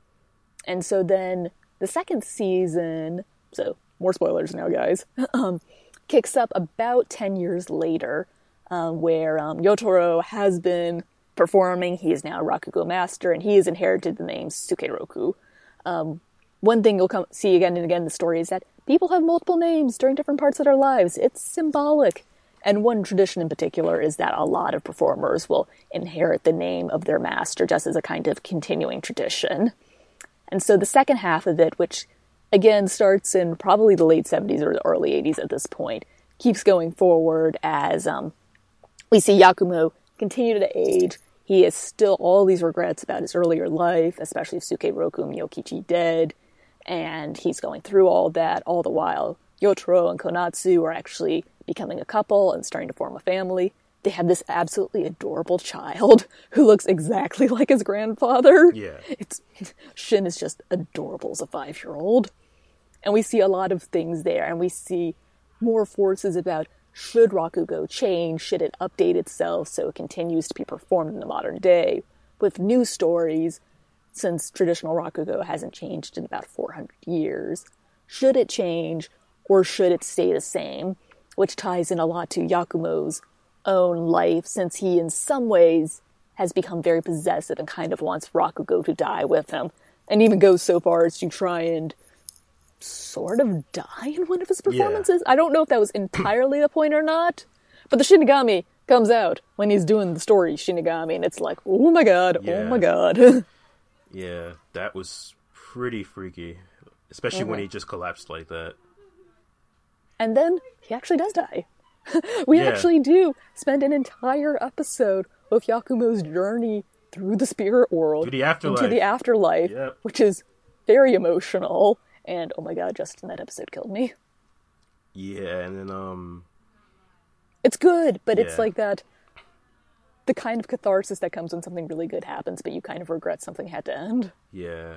And so then the second season, so more spoilers now, guys, um, kicks up about ten years later, um, where um, Yotaro has been performing. He is now Rakugo Master, and he has inherited the name Sukeroku. Um, One thing you'll come see again and again in the story is that people have multiple names during different parts of their lives. It's symbolic. And one tradition in particular is that a lot of performers will inherit the name of their master just as a kind of continuing tradition. And so the second half of it, which again starts in probably the late seventies or the early eighties at this point, keeps going forward as um, we see Yakumo continue to age. He has still all these regrets about his earlier life, especially with Sukeroku and Miyokichi dead. And he's going through all that, all the while Yotaro and Konatsu are actually becoming a couple and starting to form a family. They have this absolutely adorable child who looks exactly like his grandfather. Yeah. It's Shin is just adorable as a five-year-old. And we see a lot of things there, and we see more forces about should Rakugo change, should it update itself so it continues to be performed in the modern day, with new stories, since traditional Rakugo hasn't changed in about four hundred years. Should it change, or should it stay the same? Which ties in a lot to Yakumo's own life, since he in some ways has become very possessive and kind of wants Rakugo to die with him, and even goes so far as to try and sort of die in one of his performances. Yeah. I don't know if that was entirely the point or not, but the Shinigami comes out when he's doing the story Shinigami, and it's like, oh my god, yeah. oh my god. Yeah, that was pretty freaky, especially mm-hmm. when he just collapsed like that. And then he actually does die. we yeah. actually do spend an entire episode with Yakumo's journey through the spirit world, through the afterlife. into the afterlife, yep. which is very emotional. And oh my god, Justin, that episode killed me. Yeah, and then um, it's good, but yeah. it's like that. The kind of catharsis that comes when something really good happens, but you kind of regret something had to end. Yeah.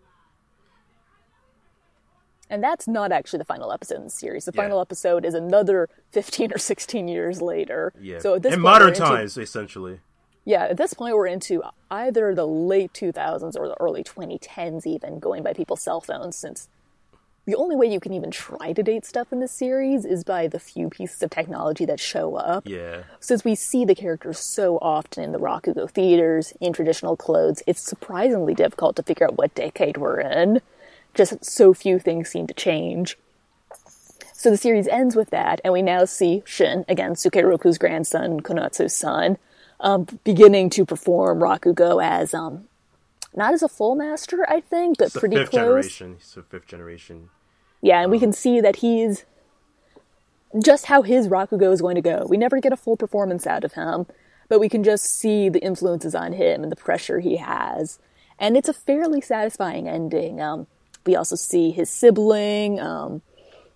And that's not actually the final episode in the series. The yeah. final episode is another fifteen or sixteen years later. Yeah. So at this in point, modern into, times, essentially. Yeah, at this point we're into either the late two thousands or the early twenty tens even, going by people's cell phones, since the only way you can even try to date stuff in this series is by the few pieces of technology that show up. Yeah. Since we see the characters so often in the Rakugo theaters, in traditional clothes, it's surprisingly difficult to figure out what decade we're in. Just so few things seem to change. So the series ends with that, and we now see Shin, again, Sukeroku's grandson, Konatsu's son, um, beginning to perform Rakugo as, um, not as a full master, I think, but it's pretty fifth close. Generation. He's a fifth generation. Yeah, and we can see that he's just how his Rakugo is going to go. We never get a full performance out of him, but we can just see the influences on him and the pressure he has. And it's a fairly satisfying ending. Um, we also see his sibling, um,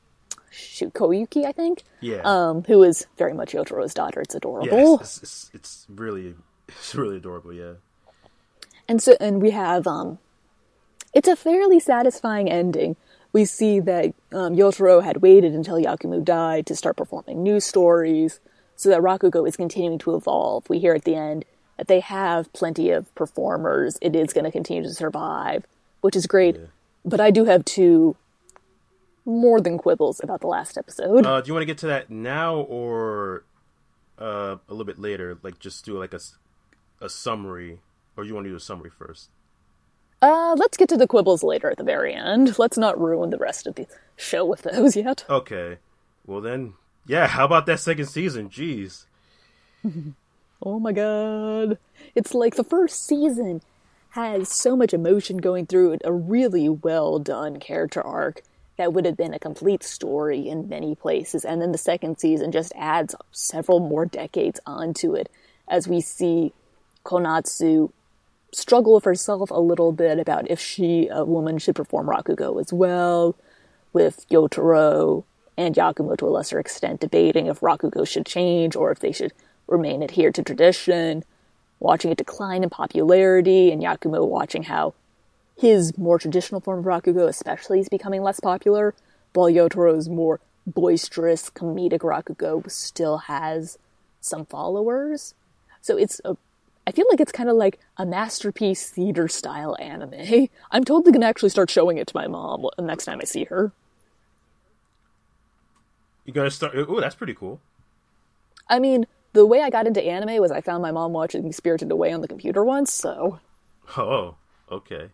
shoot, Koyuki, I think. Yeah. Um, who is very much Yotaro's daughter. It's adorable. Yeah, it's, it's, it's, it's really, it's really adorable, yeah. And so, and we have, um, it's a fairly satisfying ending. We see that um, Yotaro had waited until Yakumo died to start performing new stories, so that Rakugo is continuing to evolve. We hear at the end that they have plenty of performers. It is going to continue to survive, which is great. Yeah. But I do have two more than quibbles about the last episode. Uh, do you want to get to that now or uh, a little bit later? Like, just do like a, a summary, or you want to do a summary first? Uh, let's get to the quibbles later at the very end. Let's not ruin the rest of the show with those yet. Okay. Well then, yeah, how about that second season? Jeez. Oh my god. It's like the first season has so much emotion going through it, a really well done character arc that would have been a complete story in many places, and then the second season just adds several more decades onto it as we see Konatsu struggle with herself a little bit about if she, a woman, should perform Rakugo as well, with Yotaro and Yakumo to a lesser extent debating if Rakugo should change or if they should remain adhered to tradition, watching it decline in popularity, and Yakumo watching how his more traditional form of Rakugo especially is becoming less popular, while Yotaro's more boisterous, comedic Rakugo still has some followers. So it's a I feel like it's kind of like a masterpiece theater-style anime. I'm totally going to actually start showing it to my mom the next time I see her. You gotta start... Oh, that's pretty cool. I mean, the way I got into anime was I found my mom watching Spirited Away on the computer once, so... Oh, okay.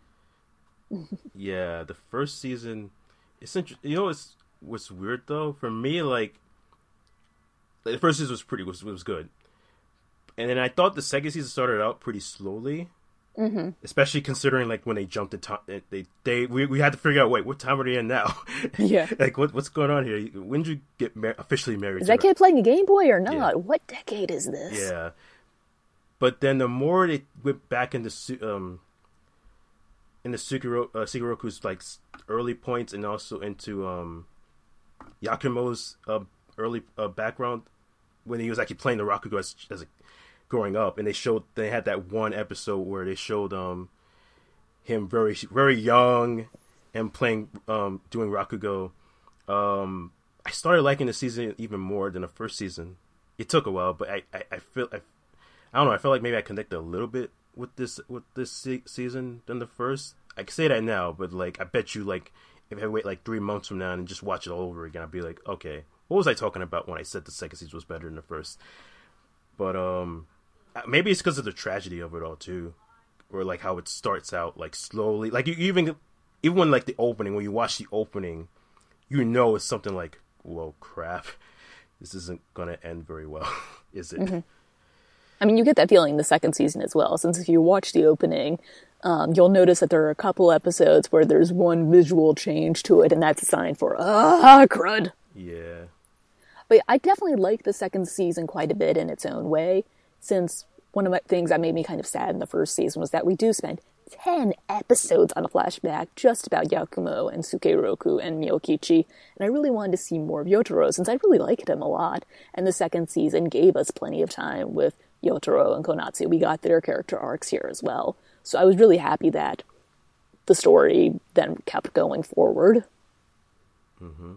Yeah, the first season... It's inter- You know what's, what's weird, though? For me, like... like the first season was pretty... was, was good. And then I thought the second season started out pretty slowly, mm-hmm. especially considering like when they jumped in time. They they we, we had to figure out, wait, what time are they in now? Yeah, like what what's going on here? When did you get mar- officially married? Is that kid playing a Game Boy or not? Yeah. What decade is this? Yeah, but then the more they went back into um in the Sugiro, uh, Sugoroku's like early points and also into um Yakumo's uh, early uh, background when he was actually playing the Rakugo as, as a growing up, and they showed they had that one episode where they showed um him very very young and playing um doing Rakugo. Um, I started liking the season even more than the first season. It took a while, but I I, I feel I, I don't know. I feel like maybe I connected a little bit with this with this se- season than the first. I can say that now, but like I bet you like if I wait like three months from now and just watch it all over again, I'd be like, okay, what was I talking about when I said the second season was better than the first? But um. Maybe it's because of the tragedy of it all too, or like how it starts out like slowly. Like you even, even when like the opening, when you watch the opening, you know it's something like, "Whoa, crap, this isn't gonna end very well," is it? Mm-hmm. I mean, you get that feeling in the second season as well. Since if you watch the opening, um, you'll notice that there are a couple episodes where there's one visual change to it, and that's a sign for ah crud. Yeah, but I definitely like the second season quite a bit in its own way. Since one of the things that made me kind of sad in the first season was that we do spend ten episodes on a flashback just about Yakumo and Sukeroku and Miyokichi, and I really wanted to see more of Yotaro since I really liked him a lot, and the second season gave us plenty of time with Yotaro and Konatsu. We got their character arcs here as well, so I was really happy that the story then kept going forward. Mm-hmm.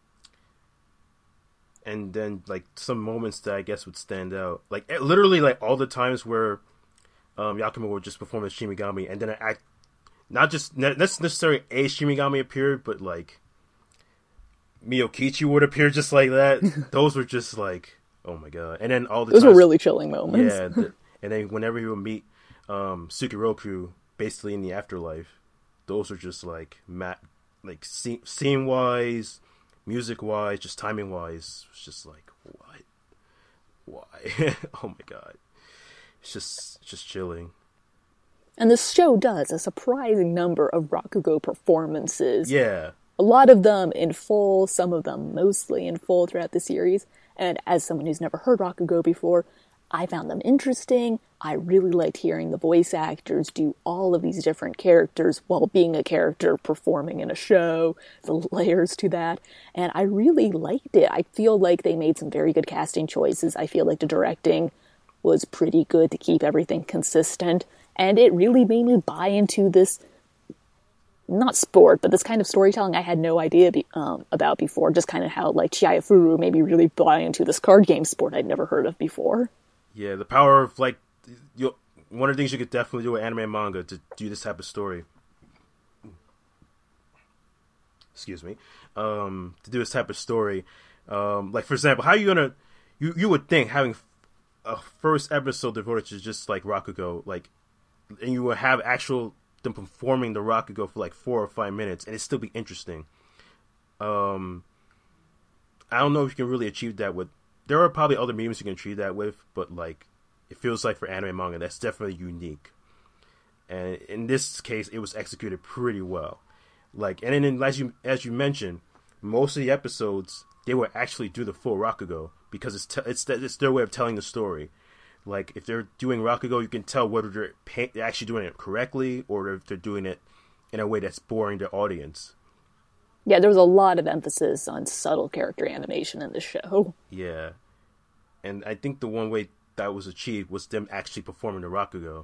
And then, like, some moments that I guess would stand out. Like, literally, like, all the times where um, Yakumo would just perform as Shimigami, and then I, not just, not necessarily a Shimigami appeared, but, like, Miyokichi would appear just like that. Those were just, like, oh my god. And then all the Those times, were really chilling moments. Yeah, the, and then whenever he would meet um, Sukeroku, basically in the afterlife, those were just, like, mat, like, scene, scene-wise, music-wise, just timing-wise, it's just like, what? Why? Oh my god. It's just, it's just chilling. And this show does a surprising number of Rakugo performances. Yeah. A lot of them in full, some of them mostly in full throughout the series. And as someone who's never heard Rakugo before, I found them interesting. I really liked hearing the voice actors do all of these different characters while being a character performing in a show, the layers to that. And I really liked it. I feel like they made some very good casting choices. I feel like the directing was pretty good to keep everything consistent. And it really made me buy into this, not sport, but this kind of storytelling I had no idea be, um, about before. Just kind of how, like, Chiaifuru made me really buy into this card game sport I'd never heard of before. Yeah, the power of, like, you one of the things you could definitely do with anime and manga to do this type of story. Excuse me. Um, to do this type of story. Um, like, for example, how are you gonna... You, you would think having a first episode devoted to just, like, Rakugo, like, and you would have actual... them performing the Rakugo for, like, four or five minutes, and it'd still be interesting. Um, I don't know if you can really achieve that with... There are probably other mediums you can achieve that with, but, like, it feels like for anime and manga, that's definitely unique. And in this case, it was executed pretty well. Like, and then as you as you mentioned, most of the episodes they will actually do the full Rakugo because it's te- it's it's their way of telling the story. Like, if they're doing Rakugo, you can tell whether they're, pay- they're actually doing it correctly or if they're doing it in a way that's boring their audience. Yeah, there was a lot of emphasis on subtle character animation in the show. Yeah. And I think the one way that was achieved was them actually performing the Rakugo.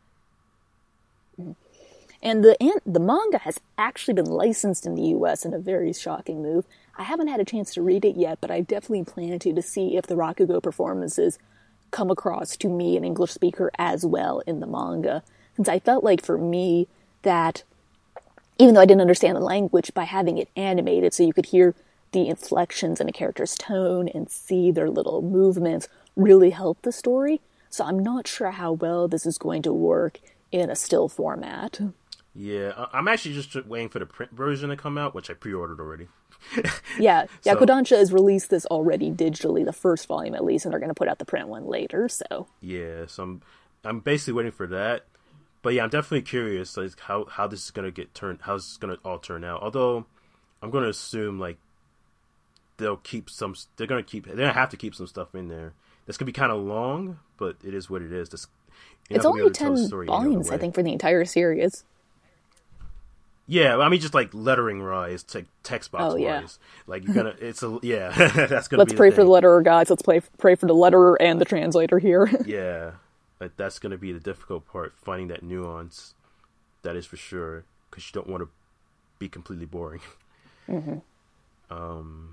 And the an- the manga has actually been licensed in the U S in a very shocking move. I haven't had a chance to read it yet, but I definitely plan to to see if the Rakugo performances come across to me, an English speaker, as well in the manga. Since I felt like for me that, even though I didn't understand the language, by having it animated so you could hear the inflections in a character's tone and see their little movements really helped the story. So I'm not sure how well this is going to work in a still format. Yeah, I'm actually just waiting for the print version to come out, which I pre-ordered already. yeah, yeah. So, Kodansha has released this already digitally, the first volume at least, and they're going to put out the print one later. So yeah, so I'm I'm basically waiting for that. But yeah, I'm definitely curious like how, how this is gonna get turned, how this is gonna all turn out. Although I'm gonna assume like they'll keep some, they're gonna keep, they're gonna have to keep some stuff in there. That's gonna be kind of long, but it is what it is. This, it's only ten volumes, I think, for the entire series. Yeah, I mean, just like lettering wise, te- text box oh, yeah. wise, like you're gonna, it's a yeah, that's gonna. Let's be pray the for the letterer, guys. Let's play, pray for the letterer and the translator here. yeah, like, that's gonna be the difficult part, finding that nuance. That is for sure, because you don't want to be completely boring. Mm-hmm. Um.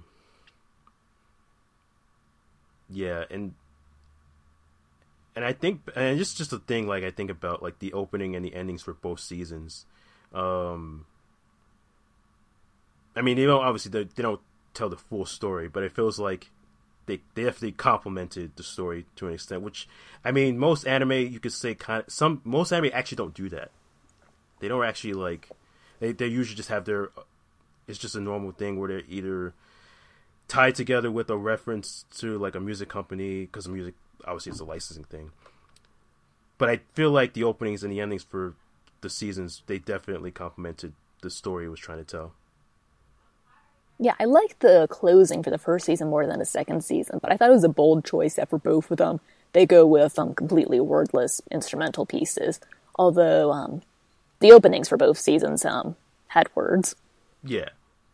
Yeah, and and I think, and it's just a thing. Like I think about like the opening and the endings for both seasons. Um, I mean, they don't obviously they, they don't tell the full story, but it feels like they they definitely complemented the story to an extent. Which, I mean, most anime you could say kind of some most anime actually don't do that. They don't actually like they they usually just have their. It's just a normal thing where they're either tied together with a reference to like a music company because music obviously is a licensing thing. But I feel like the openings and the endings for the seasons, they definitely complemented the story it was trying to tell. Yeah, I liked the closing for the first season more than the second season, but I thought it was a bold choice that for both of them, they go with um, completely wordless instrumental pieces, although um, the openings for both seasons um, had words. Yeah.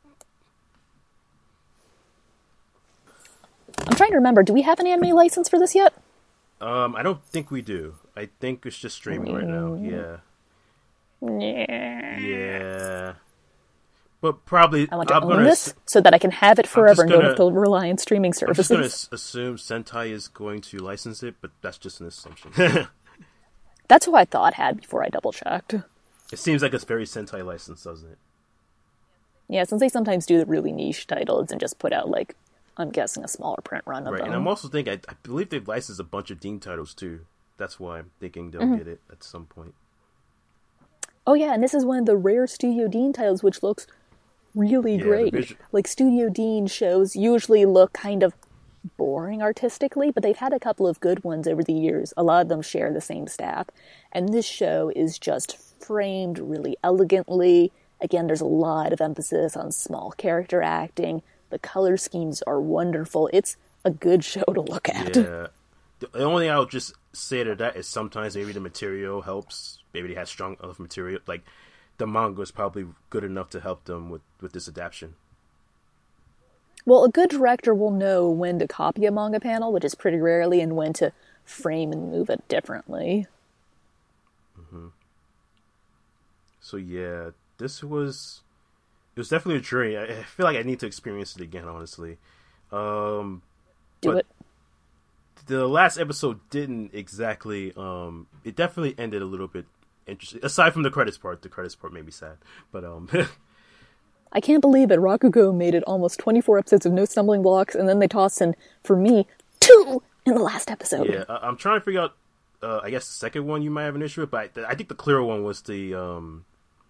I'm trying to remember, do we have an anime license for this yet? Um, I don't think we do. I think it's just streaming mm. right now. Yeah. Yeah. Yeah. But probably I want to I'm own gonna this ass- so that I can have it forever and gonna, don't have to rely on streaming services. I'm just going to assume Sentai is going to license it, but that's just an assumption. That's who I thought had before I double checked. It seems like it's very Sentai licensed, doesn't it? Yeah, since they sometimes do the really niche titles and just put out, like, I'm guessing a smaller print run of right, them. And I'm also thinking, I, I believe they've licensed a bunch of Dean titles too. That's why I'm thinking they'll mm-hmm. get it at some point. Oh yeah, and this is one of the rare Studio Dean titles which looks really yeah, great. Visu- like, Studio Dean shows usually look kind of boring artistically, but they've had a couple of good ones over the years. A lot of them share the same staff. And this show is just framed really elegantly. Again, there's a lot of emphasis on small character acting. The color schemes are wonderful. It's a good show to look at. Yeah. The only thing I would just say to that is sometimes maybe the material helps. Maybe they had strong enough material. Like, the manga is probably good enough to help them with, with this adaptation. Well, a good director will know when to copy a manga panel, which is pretty rarely, and when to frame and move it differently. Mm-hmm. So yeah, this was... It was definitely a journey. I feel like I need to experience it again, honestly. Um, Do it. The last episode didn't exactly... Um, it definitely ended a little bit interesting. Aside from the credits part. The credits part made me sad. But... um. I can't believe it. Rakugo made it almost twenty-four episodes of no stumbling blocks, and then they tossed in, for me, two in the last episode. Yeah, I'm trying to figure out, uh, I guess the second one you might have an issue with, but I, I think the clearer one was the, um,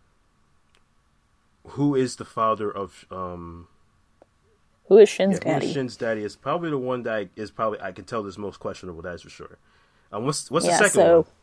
who is the father of, um... Who is Shin's yeah, daddy? Who is Shin's daddy is probably the one that is probably, I can tell is most questionable, that is for sure. Um, what's what's yeah, the second so, one?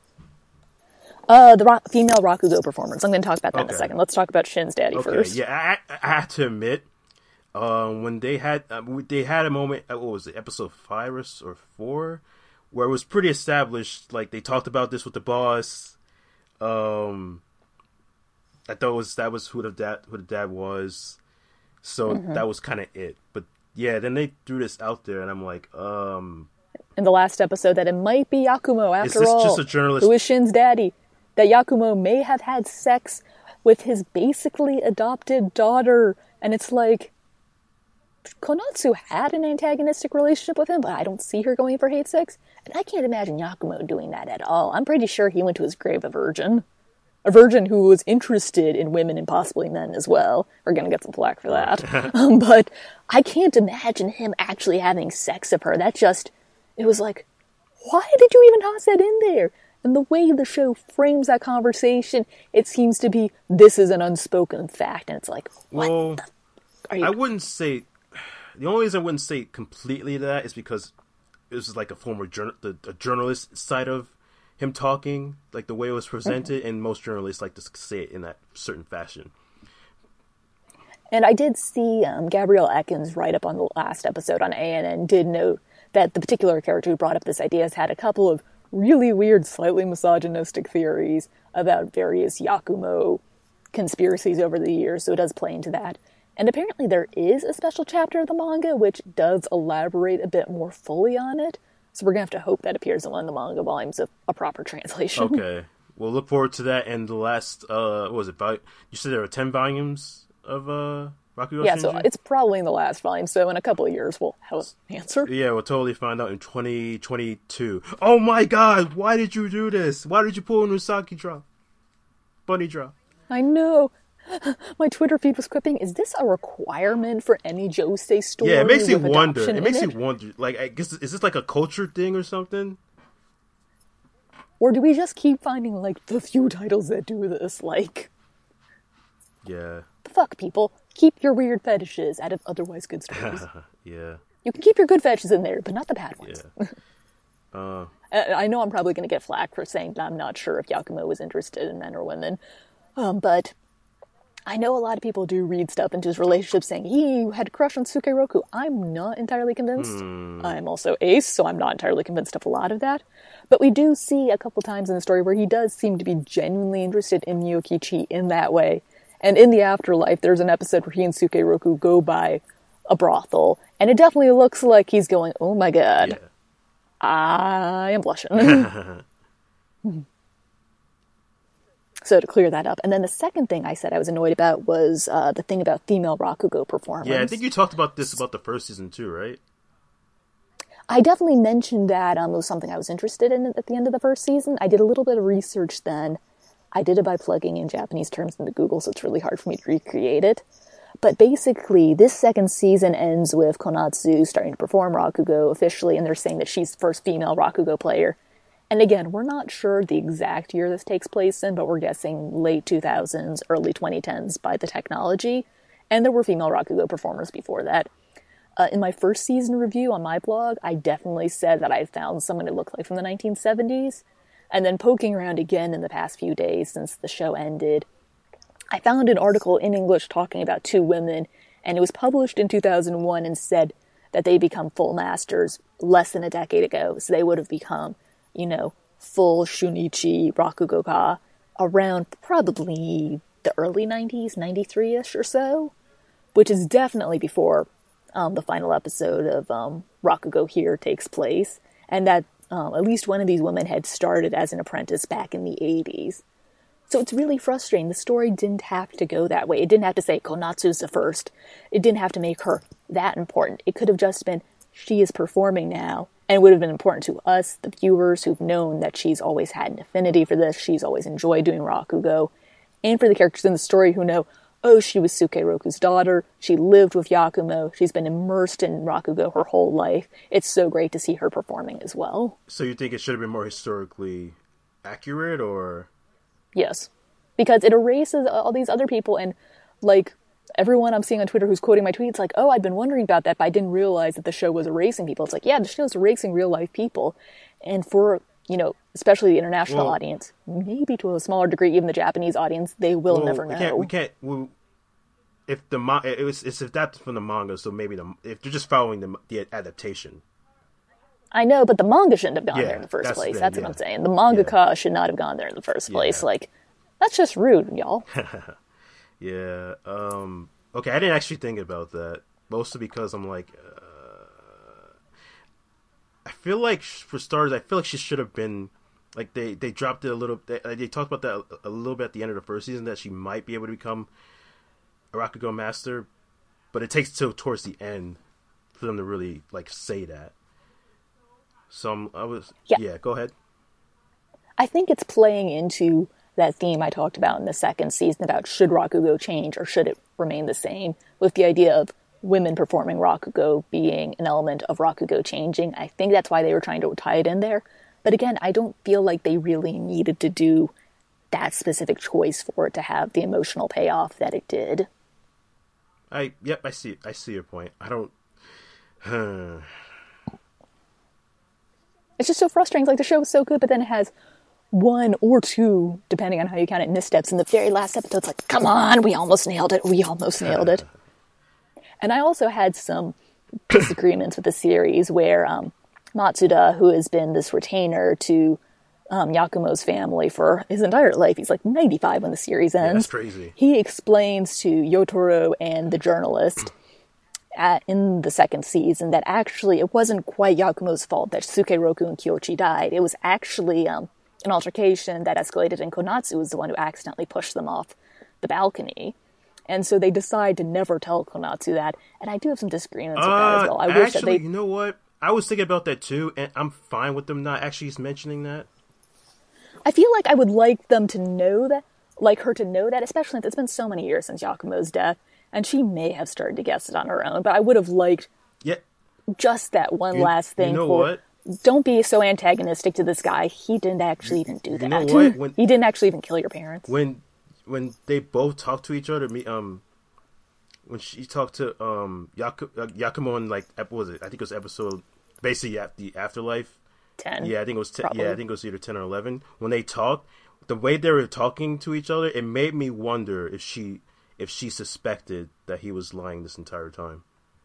Uh, the ro- female Rakugo performance. I'm going to talk about that Okay. in a second. Let's talk about Shin's daddy Okay, first. yeah, I, I have to admit, um, when they had uh, they had a moment, uh, what was it, episode five or, or four, where it was pretty established. Like they talked about this with the boss. Um, I thought it was that was who the dad who the dad was, so Mm-hmm. that was kind of it. But yeah, then they threw this out there, and I'm like, um, In the last episode, that it might be Yakumo after is this all. just a journalist? Who is Shin's daddy? That Yakumo may have had sex with his basically adopted daughter. And it's like, Konatsu had an antagonistic relationship with him, but I don't see her going for hate sex. And I can't imagine Yakumo doing that at all. I'm pretty sure he went to his grave a virgin. A virgin who was interested in women and possibly men as well. We're going to get some flack for that. um, but I can't imagine him actually having sex with her. That just, it was like, why did you even toss that in there? And the way the show frames that conversation, it seems to be, this is an unspoken fact. And it's like, what Well, the f- are you... I wouldn't say... The only reason I wouldn't say completely that is because this is like a former journal, the a journalist side of him talking, like the way it was presented, mm-hmm. and most journalists like to say it in that certain fashion. And I did see um, Gabrielle Ekins write up on the last episode on A N N, did note that the particular character who brought up this idea has had a couple of really weird, slightly misogynistic theories about various Yakumo conspiracies over the years, so it does play into that. And apparently there is a special chapter of the manga which does elaborate a bit more fully on it, so we're going to have to hope that appears in one of the manga volumes of a proper translation. Okay. We'll look forward to that, and the last, uh, what was it, vol- you said there were ten volumes of uh, Rakugo Yeah, Shinji? so it's probably in the last volume, so in a couple of years we'll have an answer. Yeah, we'll totally find out in twenty twenty-two. Oh my god, why did you do this? Why did you pull an Usagi drop? Bunny drop. I know. My Twitter feed was quipping, is this a requirement for any Josei story? Yeah, it makes you with wonder. adoption It makes in you wonder. Like, I guess, is this like a culture thing or something? Or do we just keep finding, like, the few titles that do this? Like, Yeah. the fuck, people. Keep your weird fetishes out of otherwise good stories. Yeah. You can keep your good fetishes in there, but not the bad ones. Yeah. Uh, Uh, I know I'm probably going to get flack for saying that I'm not sure if Yakumo was interested in men or women. Um, but I know a lot of people do read stuff into his relationship saying he had a crush on Sukeroku. I'm not entirely convinced. Hmm. I'm also ace, so I'm not entirely convinced of a lot of that. But we do see a couple times in the story where he does seem to be genuinely interested in Miyokichi in that way. And in the afterlife, there's an episode where he and Sukeroku go by a brothel. And it definitely looks like he's going, oh my god, yeah. I am blushing. So to clear that up. And then the second thing I said I was annoyed about was uh, the thing about female Rakugo performance. Yeah, I think you talked about this about the first season too, right? I definitely mentioned that um, it was something I was interested in at the end of the first season. I did a little bit of research then. I did it by plugging in Japanese terms into Google, so it's really hard for me to recreate it. But basically, this second season ends with Konatsu starting to perform Rakugo officially, and they're saying that she's the first female Rakugo player. And again, we're not sure the exact year this takes place in, but we're guessing late two thousands, early twenty tens by the technology. And there were female Rakugo performers before that. Uh, in my first season review on my blog, I definitely said that I found someone who looked like from the nineteen seventies. And then poking around again in the past few days since the show ended, I found an article in English talking about two women, and it was published in two thousand one and said that they become full masters less than a decade ago. So they would have become, you know, full Shunichi Rakugoka around probably the early nineties, ninety-three-ish or so, which is definitely before um, the final episode of um, Rakugo Here takes place, and that um, at least one of these women had started as an apprentice back in the eighties. So it's really frustrating. The story didn't have to go that way. It didn't have to say Konatsu's the first. It didn't have to make her that important. It could have just been, she is performing now, and it would have been important to us, the viewers, who've known that she's always had an affinity for this, she's always enjoyed doing Rakugo, and for the characters in the story who know, oh, she was Sukeiroku's daughter, she lived with Yakumo, she's been immersed in Rakugo her whole life. It's so great to see her performing as well. So you think it should have been more historically accurate, or...? Yes. Because it erases all these other people, and, like, everyone I'm seeing on Twitter who's quoting my tweets, like, oh, I've been wondering about that, but I didn't realize that the show was erasing people. It's like, yeah, the show's erasing real-life people. And for, you know, especially the international well, audience, maybe to a smaller degree, even the Japanese audience, they will well, never we know. Can't, we can't... We, if the ma- it was, it's adapted from the manga, so maybe the if they're just following the, the adaptation. I know, but the manga shouldn't have gone yeah, there in the first that's place. the, That's yeah. what I'm saying. The mangaka yeah. should not have gone there in the first place. Yeah. Like, that's just rude, y'all. yeah. Um, okay, I didn't actually think about that. Mostly because I'm like... Uh, I feel like, for starters, I feel like she should have been... Like, they, they dropped it a little... They, they talked about that a, a little bit at the end of the first season, that she might be able to become a Rakugo master. But it takes till towards the end for them to really, like, say that. So I'm, I was... Yeah. yeah, go ahead. I think it's playing into that theme I talked about in the second season about should Rakugo change or should it remain the same, with the idea of women performing Rakugo being an element of Rakugo changing. I think that's why they were trying to tie it in there. But again, I don't feel like they really needed to do that specific choice for it to have the emotional payoff that it did. I yep, I see I see your point. I don't It's just so frustrating. It's like the show is so good, but then it has one or two, depending on how you count it, missteps in the very last episode. It's like, come on, we almost nailed it. We almost nailed it. And I also had some disagreements with the series where um, Matsuda, who has been this retainer to um, Yakumo's family for his entire life, he's like ninety-five when the series ends. Yeah, that's crazy. He explains to Yotaro and the journalist at, in the second season that actually it wasn't quite Yakumo's fault that Sukeiroku and Kyochi died. It was actually um, an altercation that escalated, and Konatsu was the one who accidentally pushed them off the balcony. And so they decide to never tell Konatsu that. And I do have some disagreements with that as well. I uh, wish actually, that they... you know what? I was thinking about that too, and I'm fine with them not actually mentioning that. I feel like I would like them to know that, like her to know that, especially since it's been so many years since Yakumo's death, and she may have started to guess it on her own, but I would have liked yeah. just that one you, last thing. You know for, what? Don't be so antagonistic to this guy. He didn't actually even do you that. You know what? When, he didn't actually even kill your parents. When when they both talk to each other, me um, when she talked to um Yaku, uh, Yakumo in like what was it? I think it was episode basically at the afterlife. Ten. Yeah, I think it was ten. Probably. Yeah, I think it was either ten or eleven. When they talked, the way they were talking to each other, it made me wonder if she if she suspected that he was lying this entire time.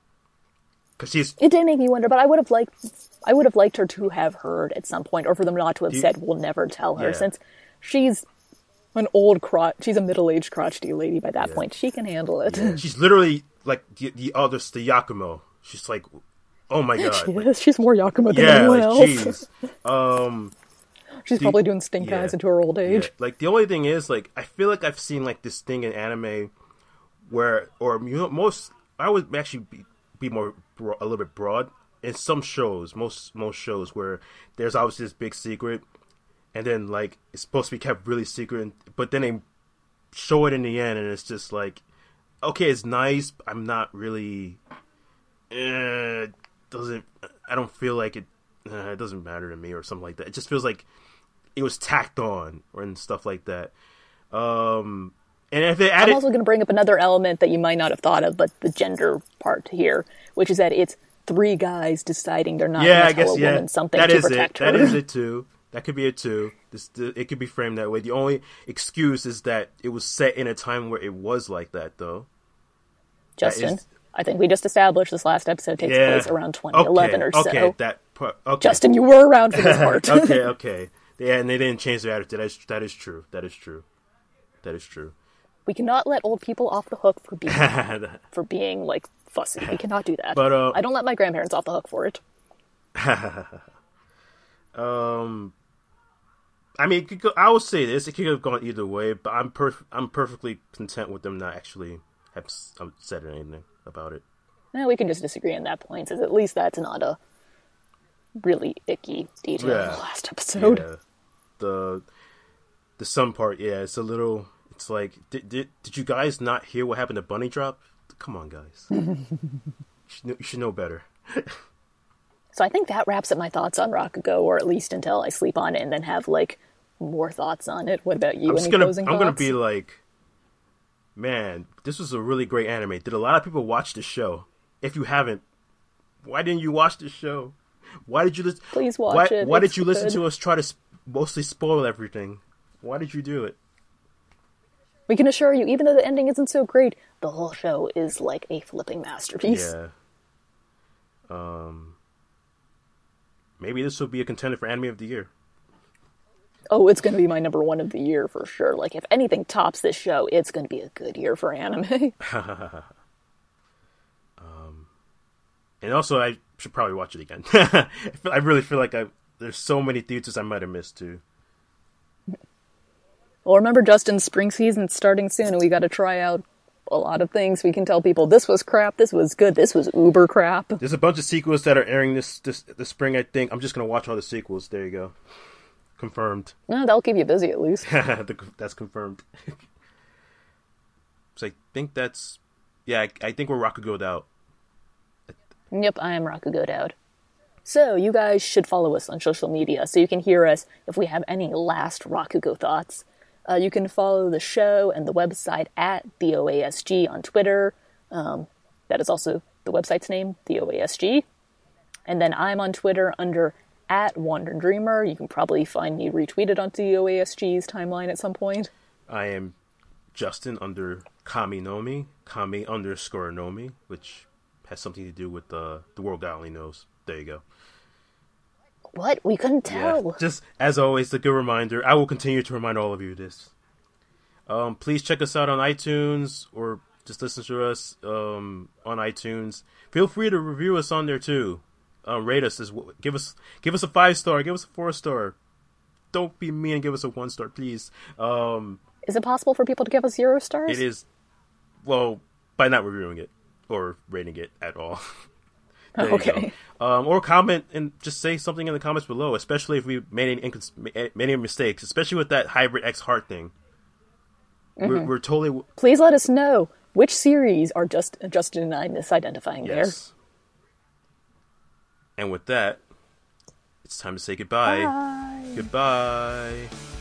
Cause she's. It did make me wonder, but I would have liked, I would have liked her to have heard at some point, or for them not to have you, said, "We'll never tell her," yeah. since she's an old crotch. She's a middle-aged crotchety lady by that yeah. point. She can handle it. Yeah. She's literally like the, the other, the Yakumo. She's like, oh my god, she is. She's more Yakumo than yeah, anyone like, else. Jeez. Um, she's the, probably doing stink yeah, eyes into her old age. Yeah. Like the only thing is, like, I feel like I've seen like this thing in anime where, or you know, most I would actually be, be more bro- a little bit broad in some shows, most most shows where there's obviously this big secret, and then like it's supposed to be kept really secret, but then they show it in the end, and it's just like, okay, it's nice. But I'm not really. Eh, doesn't I don't feel like it. Uh, it doesn't matter to me or something like that. It just feels like it was tacked on or and stuff like that. Um, and if they added, I'm also going to bring up another element that you might not have thought of, but the gender part here, which is that it's three guys deciding they're not yeah, going to tell guess, a woman yeah. something that to is protect it. her. That is it too. That could be it too. This, it could be framed that way. The only excuse is that it was set in a time where it was like that, though. Justin, is, I think we just established this last episode takes Yeah. place around twenty eleven okay. or so. Okay, that part. Okay. Justin, you were around for this part. okay, okay. Yeah, and they didn't change their attitude. That is, that is true. That is true. That is true. We cannot let old people off the hook for being for being like fussy. We cannot do that. But uh, I don't let my grandparents off the hook for it. um, I mean, it could go, I would say this: it could have gone either way. But I'm perf- I'm perfectly content with them not actually have s- um, said anything about it. No, we can just disagree on that point, since at least that's not a really icky detail Yeah. in the last episode. Yeah. The the sun part, yeah, it's a little. It's like, did did did you guys not hear what happened to Bunny Drop? Come on, guys. you, should know, you should know better. So I think that wraps up my thoughts on Rakugo, or at least until I sleep on it and then have like more thoughts on it. What about you? I'm Any just gonna closing I'm thoughts? gonna be like, man, this was a really great anime. Did a lot of people watch the show? If you haven't, why didn't you watch the show? Why did you listen? Please watch why, it. Why It's did you listen good. to us try to sp- mostly spoil everything? Why did you do it? We can assure you, even though the ending isn't so great, the whole show is like a flipping masterpiece. Yeah. Um. Maybe this will be a contender for Anime of the Year. Oh, it's going to be my number one of the year for sure. Like, if anything tops this show, it's going to be a good year for anime. um, and also, I should probably watch it again. I really feel like I there's so many theaters I might have missed too. Well, remember, Justin, spring season's starting soon, and we got to try out a lot of things. We can tell people this was crap, this was good, this was uber crap. There's a bunch of sequels that are airing this this this spring. I think I'm just gonna watch all the sequels. There you go, confirmed. No, that'll keep you busy at least. That's confirmed. So I think that's yeah. I, I think we're Rakugo'd out. Yep, I am Rakugo Dowd. So, you guys should follow us on social media so you can hear us if we have any last Rakugo thoughts. Uh, you can follow the show and the website at the O A S G on Twitter. Um, that is also the website's name, the O A S G. And then I'm on Twitter under at Wandering Dreamer. You can probably find me retweeted onto the O A S G's timeline at some point. I am Justin under Kami Nomi, Kami underscore Nomi, which has something to do with the the world God only knows. There you go. What? We couldn't tell. Yeah. Just as always, a good reminder. I will continue to remind all of you this. Um, please check us out on iTunes or just listen to us um, on iTunes. Feel free to review us on there too. Um, rate us as well. Give us give us a five star. Give us a four star. Don't be mean and give us a one star, please. Um, Is it possible for people to give us zero stars? it is well by not reviewing it or rating it at all. There you Okay. go. Um, or comment and just say something in the comments below, especially if we made any, incons- made any mistakes, especially with that Hybrid X Heart thing. Mm-hmm. We're, we're totally... Please let us know which series are just Justin and I misidentifying Yes. And with that, it's time to say goodbye. there. Bye. Goodbye.